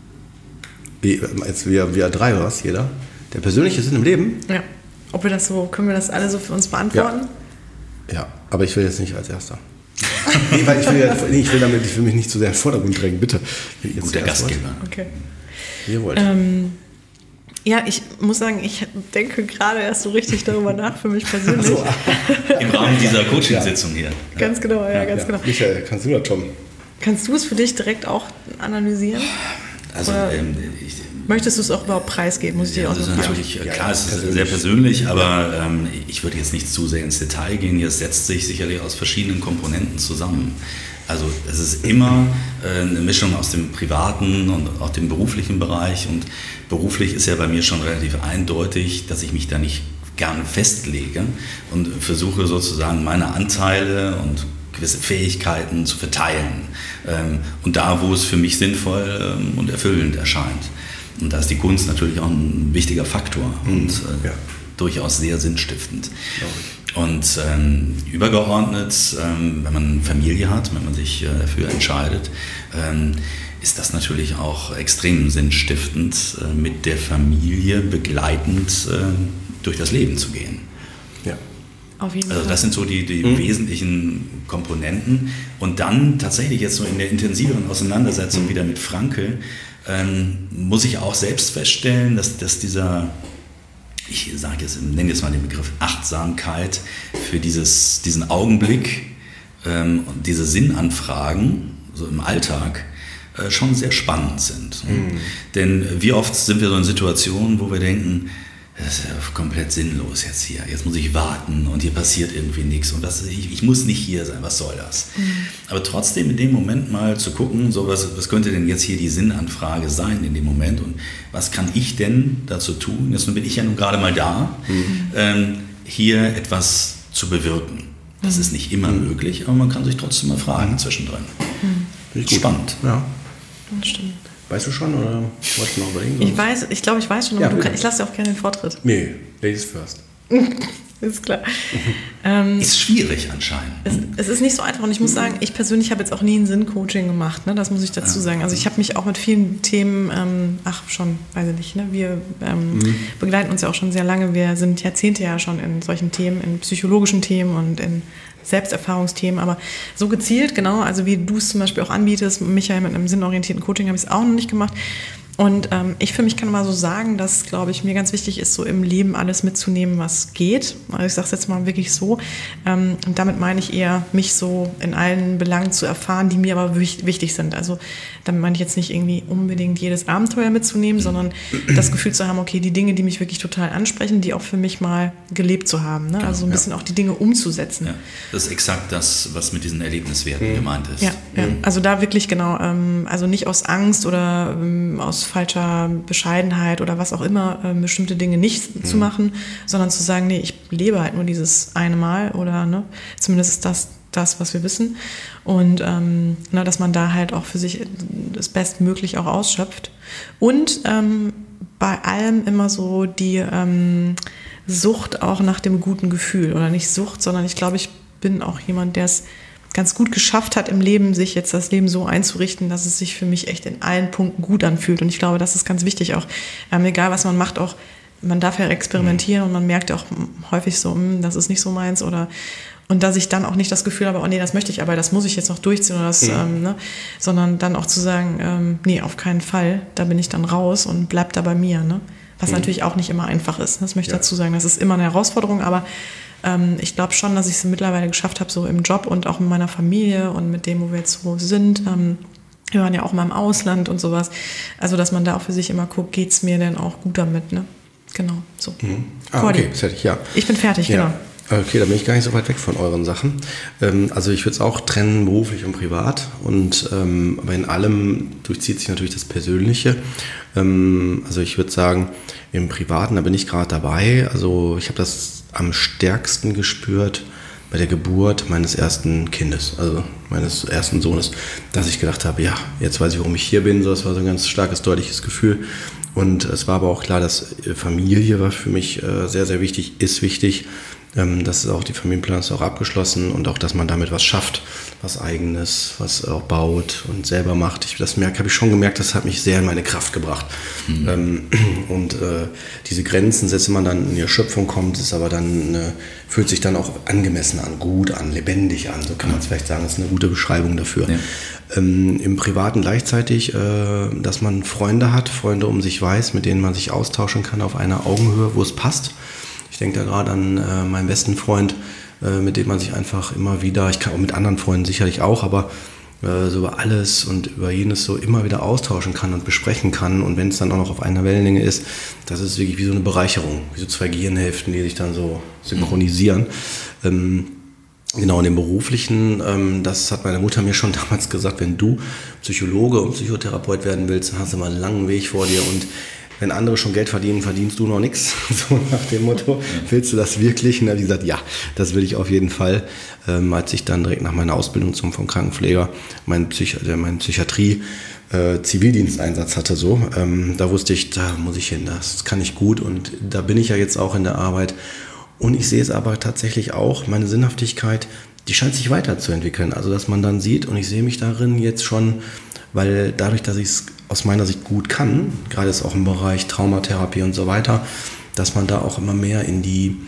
Wie, jetzt wir, wir drei oder was, jeder? Der persönliche Sinn im Leben? Ja. Ob wir das so, können wir das alle so für uns beantworten? Ja, ja, aber ich will jetzt nicht als Erster. nee, weil ich will, ja, nee, ich will damit, ich will mich nicht zu sehr in den Vordergrund drängen, bitte. Jetzt Guter zuerst Gastgeber. Okay. Wie ihr wollt. Ähm, ja, ich muss sagen, ich denke gerade erst so richtig darüber nach, für mich persönlich. So. Im Rahmen dieser Coaching-Sitzung hier. Ganz genau, ja, ganz ja. genau. Michael, kannst du das, Tom? Kannst du es für dich direkt auch analysieren? Also Oder ähm, ich, möchtest du es auch überhaupt preisgeben? Muss ich dir ja, auch das noch ist fragen. natürlich, Ja, klar, es ist persönlich. sehr persönlich, aber ähm, ich würde jetzt nicht zu sehr ins Detail gehen. Hier setzt sich sicherlich aus verschiedenen Komponenten zusammen. Also es ist immer äh, eine Mischung aus dem privaten und auch dem beruflichen Bereich. Und beruflich ist ja bei mir schon relativ eindeutig, dass ich mich da nicht gerne festlege und versuche sozusagen meine Anteile und gewisse Fähigkeiten zu verteilen. Ähm, und da, wo es für mich sinnvoll ähm, und erfüllend erscheint. Und da ist die Kunst natürlich auch ein wichtiger Faktor und äh, ja. durchaus sehr sinnstiftend. Und ähm, übergeordnet, ähm, wenn man Familie hat, wenn man sich äh, dafür entscheidet, ähm, ist das natürlich auch extrem sinnstiftend, äh, mit der Familie begleitend äh, durch das Leben zu gehen. Ja. Auf jeden Also Fall. das sind so die, die Mhm. wesentlichen Komponenten. Und dann tatsächlich jetzt so in der intensiveren Auseinandersetzung Mhm. wieder mit Frankl, ähm, muss ich auch selbst feststellen, dass, dass dieser, ich sage jetzt, nenne jetzt mal den Begriff Achtsamkeit für dieses, diesen Augenblick ähm, und diese Sinnanfragen so im Alltag äh, schon sehr spannend sind. Mhm. Denn wie oft sind wir so in Situationen, wo wir denken, das ist ja komplett sinnlos jetzt hier. Jetzt muss ich warten und hier passiert irgendwie nichts. Und das, ich, ich muss nicht hier sein, was soll das? Mhm. Aber trotzdem in dem Moment mal zu gucken, so was, was könnte denn jetzt hier die Sinnanfrage sein in dem Moment und was kann ich denn dazu tun? Jetzt bin ich ja nun gerade mal da, mhm. ähm, hier etwas zu bewirken. Das mhm. ist nicht immer mhm. möglich, aber man kann sich trotzdem mal fragen zwischendrin. Mhm. Spannend. Ja. Das stimmt. Weißt du schon oder wolltest du noch überlegen? Ich weiß, ich glaube, ich weiß schon, aber Ja, du bitte. kann, ich lasse dir auch gerne den Vortritt. Nee, Ladies first. Ist klar. ähm, Ist schwierig anscheinend. es, es ist nicht so einfach und ich muss sagen, ich persönlich habe jetzt auch nie ein Sinncoaching gemacht, ne? Das muss ich dazu sagen. Also ich habe mich auch mit vielen Themen, ähm, ach schon, weiß ich nicht, ne? wir ähm, mhm. begleiten uns ja auch schon sehr lange, wir sind Jahrzehnte ja schon in solchen Themen, in psychologischen Themen und in Selbsterfahrungsthemen, aber so gezielt, genau, also wie du es zum Beispiel auch anbietest, Michael, mit einem sinnorientierten Coaching habe ich es auch noch nicht gemacht. Und ähm, ich für mich kann mal so sagen, dass, glaube ich, mir ganz wichtig ist, so im Leben alles mitzunehmen, was geht. Also ich sage es jetzt mal wirklich so. Ähm, und damit meine ich eher, mich so in allen Belangen zu erfahren, die mir aber wichtig sind. Also damit meine ich jetzt nicht irgendwie unbedingt jedes Abenteuer mitzunehmen, sondern das Gefühl zu haben, okay, die Dinge, die mich wirklich total ansprechen, die auch für mich mal gelebt zu haben. Ne? Also so ein bisschen ja. auch die Dinge umzusetzen. Ja, das ist exakt das, was mit diesen Erlebniswerten mhm. gemeint ist. Ja, ja. Also da wirklich genau, ähm, also nicht aus Angst oder ähm, aus falscher Bescheidenheit oder was auch immer, äh, bestimmte Dinge nicht mhm. zu machen, sondern zu sagen, nee, ich lebe halt nur dieses eine Mal oder ne, zumindest ist das das, was wir wissen und ähm, na, dass man da halt auch für sich das Bestmöglich auch ausschöpft und ähm, bei allem immer so die ähm, Sucht auch nach dem guten Gefühl oder nicht Sucht, sondern ich glaube, ich bin auch jemand, der es ganz gut geschafft hat im Leben, sich jetzt das Leben so einzurichten, dass es sich für mich echt in allen Punkten gut anfühlt. Und ich glaube, das ist ganz wichtig auch. Ähm, egal, was man macht, auch man darf ja experimentieren mhm. und man merkt auch häufig so, mh, das ist nicht so meins oder und dass ich dann auch nicht das Gefühl habe, oh nee, das möchte ich, aber das muss ich jetzt noch durchziehen oder das, mhm. ähm, ne? sondern dann auch zu sagen, ähm, nee, auf keinen Fall, da bin ich dann raus und bleib da bei mir. Ne? Was mhm. natürlich auch nicht immer einfach ist. Das möchte ich ja. dazu sagen, das ist immer eine Herausforderung, aber ich glaube schon, dass ich es mittlerweile geschafft habe, so im Job und auch in meiner Familie und mit dem, wo wir jetzt so sind. Wir waren ja auch mal im Ausland und sowas. Also, dass man da auch für sich immer guckt, geht es mir denn auch gut damit, ne? Genau, so. Mhm. Ah, okay, fertig, ja. Ich bin fertig, ja. genau. Okay, da bin ich gar nicht so weit weg von euren Sachen. Also ich würde es auch trennen, beruflich und privat. Und ähm, aber in allem durchzieht sich natürlich das Persönliche. Ähm, also ich würde sagen, im Privaten, da bin ich gerade dabei. Also ich habe das am stärksten gespürt bei der Geburt meines ersten Kindes, also meines ersten Sohnes, dass ich gedacht habe, ja, jetzt weiß ich, warum ich hier bin. So, das war so ein ganz starkes, deutliches Gefühl. Und es war aber auch klar, dass Familie war für mich sehr, sehr wichtig, ist wichtig. Das ist auch, die Familienplanung ist auch abgeschlossen und auch, dass man damit was schafft, was Eigenes, was auch baut und selber macht. Ich, das merke, habe ich schon gemerkt, das hat mich sehr in meine Kraft gebracht. Mhm. Ähm, und äh, diese Grenzen, selbst wenn man dann in die Erschöpfung kommt, ist aber dann, äh, fühlt sich dann auch angemessen an, gut an, lebendig an. So kann man es vielleicht sagen, das ist eine gute Beschreibung dafür. Ja. Ähm, im Privaten gleichzeitig, äh, dass man Freunde hat, Freunde um sich weiß, mit denen man sich austauschen kann auf einer Augenhöhe, wo es passt. Ich denke da gerade an äh, meinen besten Freund, äh, mit dem man sich einfach immer wieder, ich kann auch mit anderen Freunden sicherlich auch, aber äh, so über alles und über jenes so immer wieder austauschen kann und besprechen kann. Und wenn es dann auch noch auf einer Wellenlänge ist, das ist wirklich wie so eine Bereicherung, wie so zwei Gehirnhälften, die sich dann so synchronisieren. Mhm. Ähm, Genau, in dem Beruflichen, ähm, das hat meine Mutter mir schon damals gesagt, wenn du Psychologe und Psychotherapeut werden willst, dann hast du mal einen langen Weg vor dir und wenn andere schon Geld verdienen, verdienst du noch nichts, so nach dem Motto. Willst du das wirklich? Und da habe ich gesagt, ja, das will ich auf jeden Fall. Ähm, als ich dann direkt nach meiner Ausbildung zum vom Krankenpfleger meinen Psych- äh, mein Psychiatrie äh, Zivildiensteinsatz hatte, so, ähm, da wusste ich, da muss ich hin, das kann ich gut und da bin ich ja jetzt auch in der Arbeit. Und ich sehe es aber tatsächlich auch, meine Sinnhaftigkeit, die scheint sich weiterzuentwickeln. Also, dass man dann sieht, und ich sehe mich darin jetzt schon, weil dadurch, dass ich es aus meiner Sicht gut kann, gerade ist auch im Bereich Traumatherapie und so weiter, dass man da auch immer mehr in die,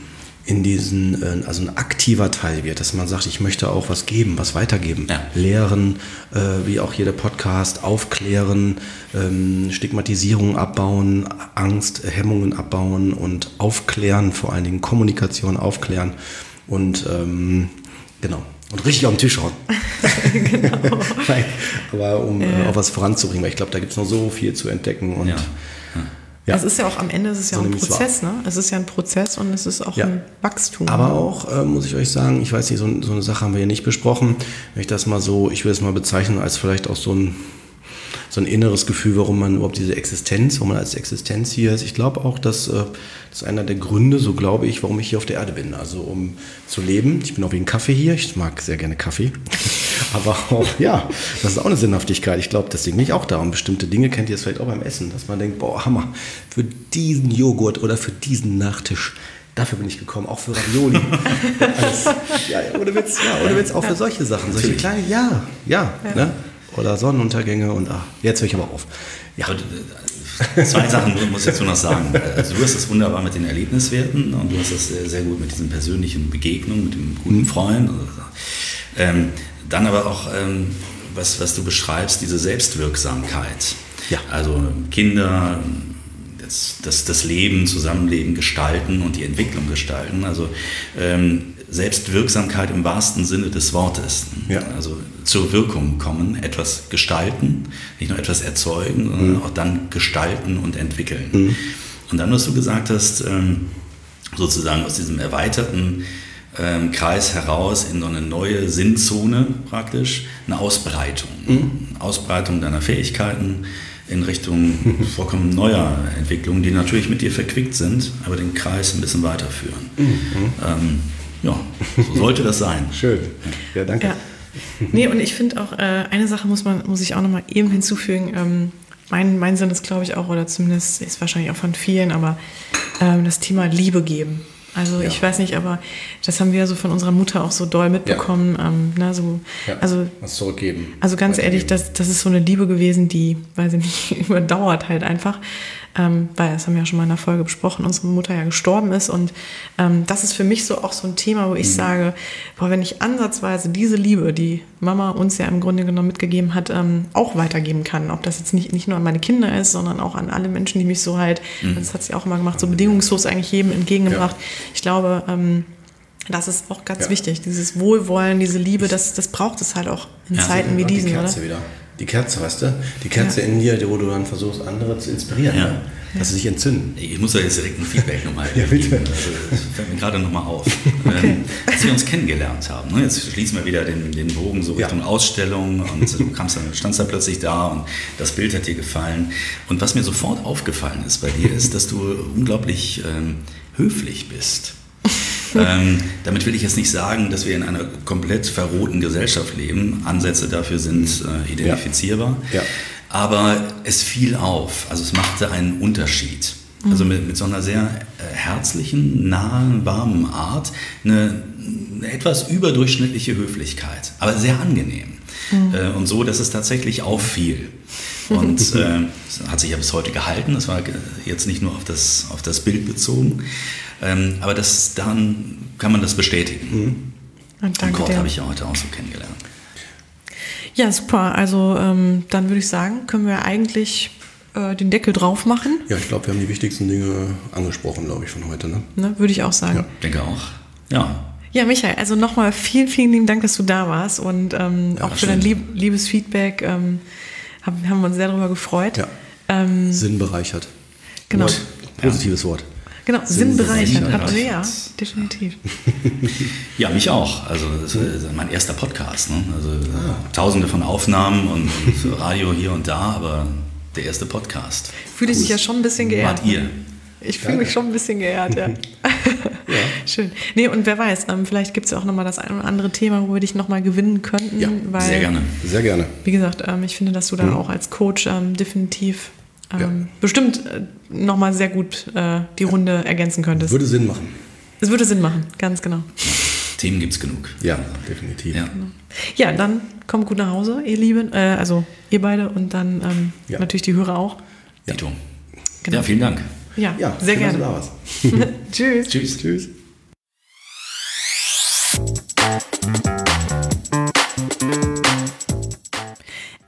in diesen, äh, also ein aktiver Teil wird, dass man sagt, ich möchte auch was geben, was weitergeben, Ja. lehren, äh, wie auch jeder Podcast, aufklären, ähm, Stigmatisierung abbauen, Angst, Hemmungen abbauen und aufklären, vor allen Dingen Kommunikation aufklären und ähm, genau. Und richtig auf den Tisch hauen. Genau. Nein, aber um Ja. äh, auch was voranzubringen, weil ich glaube, da gibt es noch so viel zu entdecken. Und Ja. Ja. Es ist ja auch am Ende, es ist ja So auch ein nehme ich's Prozess, ne? Es ist ja ein Prozess und es ist auch Ja. ein Wachstum. Aber auch, äh, muss ich euch sagen, ich weiß nicht, so, so eine Sache haben wir ja nicht besprochen. Wenn ich das mal so, ich will es mal bezeichnen als vielleicht auch so ein, so ein inneres Gefühl, warum man überhaupt diese Existenz, warum man als Existenz hier ist. Ich glaube auch, dass äh, das ist einer der Gründe, so glaube ich, warum ich hier auf der Erde bin. Also um zu leben. Ich bin auch wegen Kaffee hier. Ich mag sehr gerne Kaffee. Aber auch, ja, das ist auch eine Sinnhaftigkeit. Ich glaube, deswegen bin ich auch da. Und bestimmte Dinge kennt ihr es vielleicht auch beim Essen, dass man denkt, boah, Hammer, für diesen Joghurt oder für diesen Nachtisch, dafür bin ich gekommen, auch für Ravioli. Alles, ja, ohne Witz, ja, ohne Witz, auch für solche Sachen. Solche kleinen, ja, ja, Ja. Ne? Oder Sonnenuntergänge und ach, jetzt höre ich aber auf. Ja, Zwei Sachen muss ich dazu noch sagen. Also du hast das wunderbar mit den Erlebniswerten und du hast das sehr, sehr gut mit diesen persönlichen Begegnungen, mit dem guten Freund. Ähm, dann aber auch, ähm, was, was du beschreibst, diese Selbstwirksamkeit. Ja. Also Kinder, das, das, das Leben, Zusammenleben gestalten und die Entwicklung gestalten. Also ähm, Selbstwirksamkeit im wahrsten Sinne des Wortes. Ja. Also zur Wirkung kommen, etwas gestalten, nicht nur etwas erzeugen, sondern Mhm. auch dann gestalten und entwickeln. Mhm. Und dann, was du gesagt hast, ähm, sozusagen aus diesem erweiterten ähm, Kreis heraus in so eine neue Sinnzone praktisch, eine Ausbreitung. Mhm. Ausbreitung deiner Fähigkeiten in Richtung vollkommen neuer Entwicklungen, die natürlich mit dir verquickt sind, aber den Kreis ein bisschen weiterführen. Mhm. Ähm, ja, so sollte das sein. schön. Ja, danke. Ja. Nee, und ich finde auch, äh, eine Sache muss man, muss ich auch nochmal eben hinzufügen. Ähm, mein, mein Sinn ist, glaube ich, auch, oder zumindest ist wahrscheinlich auch von vielen, aber ähm, das Thema Liebe geben. Also Ja. ich weiß nicht, aber das haben wir so von unserer Mutter auch so doll mitbekommen. Ähm, na, so, Ja, also, was zurückgeben. also ganz ehrlich, weitergeben. das, das ist so eine Liebe gewesen, die, weiß ich nicht, überdauert halt einfach. Ähm, weil, das haben wir ja schon mal in einer Folge besprochen, unsere Mutter ja gestorben ist. Und ähm, das ist für mich so auch so ein Thema, wo ich Mhm. sage, boah, wenn ich ansatzweise diese Liebe, die Mama uns ja im Grunde genommen mitgegeben hat, ähm, auch weitergeben kann. Ob das jetzt nicht, nicht nur an meine Kinder ist, sondern auch an alle Menschen, die mich so halt, das hat sie auch immer gemacht, so bedingungslos eigentlich jedem entgegengebracht. Ich glaube, ähm, das ist auch ganz Ja. wichtig. Dieses Wohlwollen, diese Liebe, das, das braucht es halt auch in Ja, Zeiten wie Und diesen, die oder? Kerze wieder. Die Kerze, weißt du? Die Kerze in dir, wo du dann versuchst, andere zu inspirieren, Ja. ne? Dass sie sich entzünden. Ich muss da jetzt direkt ein Feedback nochmal Ja, bitte. geben. Also, das fällt mir gerade nochmal auf. Ähm, als wir uns kennengelernt haben, ne? Jetzt schließen wir wieder den, den Bogen so Richtung Ja. Ausstellung und du kamst dann, standst dann plötzlich da und das Bild hat dir gefallen. Und was mir sofort aufgefallen ist bei dir, ist, dass du unglaublich ähm, höflich bist. ähm, damit will ich jetzt nicht sagen, dass wir in einer komplett verrohten Gesellschaft leben. Ansätze dafür sind äh, identifizierbar. Ja. Aber es fiel auf, also es machte einen Unterschied. Also mit, mit so einer sehr äh, herzlichen, nahen, warmen Art, eine, eine etwas überdurchschnittliche Höflichkeit, aber sehr angenehm. Äh, und so, dass es tatsächlich auffiel. Und äh, das hat sich ja bis heute gehalten, das war jetzt nicht nur auf das, auf das Bild bezogen, ähm, aber das, dann kann man das bestätigen. Und Und danke Kurt dir. habe ich ja heute auch so kennengelernt. Ja, super. Also ähm, dann würde ich sagen, können wir eigentlich äh, den Deckel drauf machen. Ja, ich glaube, wir haben die wichtigsten Dinge angesprochen, glaube ich, von heute. Ne? Ne, würde ich auch sagen. Ja. Denke auch. Ja. Ja, Michael, also nochmal vielen, vielen lieben Dank, dass du da warst und ähm, Ja, auch für schön. dein lieb, liebes Feedback. Ähm, haben, haben wir uns sehr darüber gefreut. Ja. Ähm, Sinn bereichert. Genau. Wort, positives Wort. genau, Sinn bereichert. bereichert. Also, ja, definitiv. Ja, mich auch. Also das ist mein erster Podcast. Ne? Also Tausende von Aufnahmen und, und Radio hier und da, aber der erste Podcast. Fühle ich mich ja schon ein bisschen geehrt. Wart ihr? Ich fühle mich schon ein bisschen geehrt, ja. Schön. Nee, und wer weiß, ähm, vielleicht gibt es ja auch nochmal das ein oder andere Thema, wo wir dich nochmal gewinnen könnten. Ja, weil, Sehr gerne. Sehr gerne. Wie gesagt, ähm, ich finde, dass du da auch als Coach ähm, definitiv ähm, Ja. bestimmt äh, nochmal sehr gut äh, die Runde ergänzen könntest. Würde Sinn machen. Es würde Sinn machen, ganz genau. Themen gibt es genug. Ja, definitiv. Ja. Ja, dann kommt gut nach Hause, ihr Lieben, äh, also ihr beide und dann ähm, Ja. natürlich die Hörer auch. Dito. Genau. Ja, vielen Dank. Ja, Ja, sehr schön, dass gerne. du da warst. Tschüss. Tschüss. Tschüss.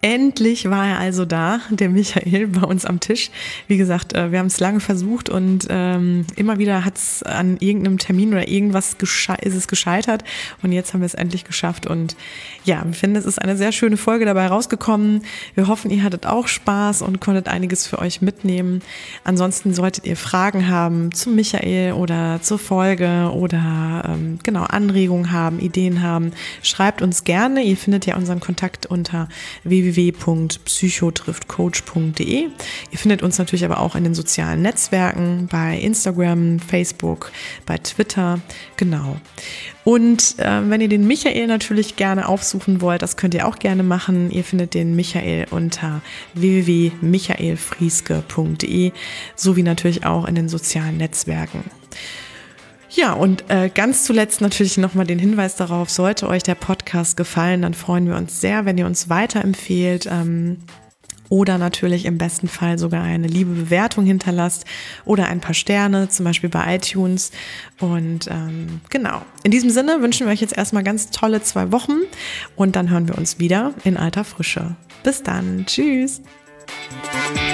Endlich war er also da, der Michael, bei uns am Tisch. Wie gesagt, wir haben es lange versucht und ähm, immer wieder hat es an irgendeinem Termin oder irgendwas gesche- ist es gescheitert und jetzt haben wir es endlich geschafft und ja, wir finden, es ist eine sehr schöne Folge dabei rausgekommen. Wir hoffen, ihr hattet auch Spaß und konntet einiges für euch mitnehmen. Ansonsten solltet ihr Fragen haben zum Michael oder zur Folge oder ähm, genau Anregungen haben, Ideen haben, schreibt uns gerne. Ihr findet ja unseren Kontakt unter w w w punkt psychotriftcoach punkt d e. Ihr findet uns natürlich aber auch in den sozialen Netzwerken, bei Instagram, Facebook, bei Twitter, genau. Und äh, wenn ihr den Michael natürlich gerne aufsuchen wollt, das könnt ihr auch gerne machen. Ihr findet den Michael unter w w w punkt michael frieske punkt d e sowie natürlich auch in den sozialen Netzwerken. Ja, und äh, ganz zuletzt natürlich nochmal den Hinweis darauf, sollte euch der Podcast gefallen, dann freuen wir uns sehr, wenn ihr uns weiterempfehlt ähm, oder natürlich im besten Fall sogar eine liebe Bewertung hinterlasst oder ein paar Sterne, zum Beispiel bei iTunes. Und ähm, genau, in diesem Sinne wünschen wir euch jetzt erstmal ganz tolle zwei Wochen und dann hören wir uns wieder in alter Frische. Bis dann, tschüss!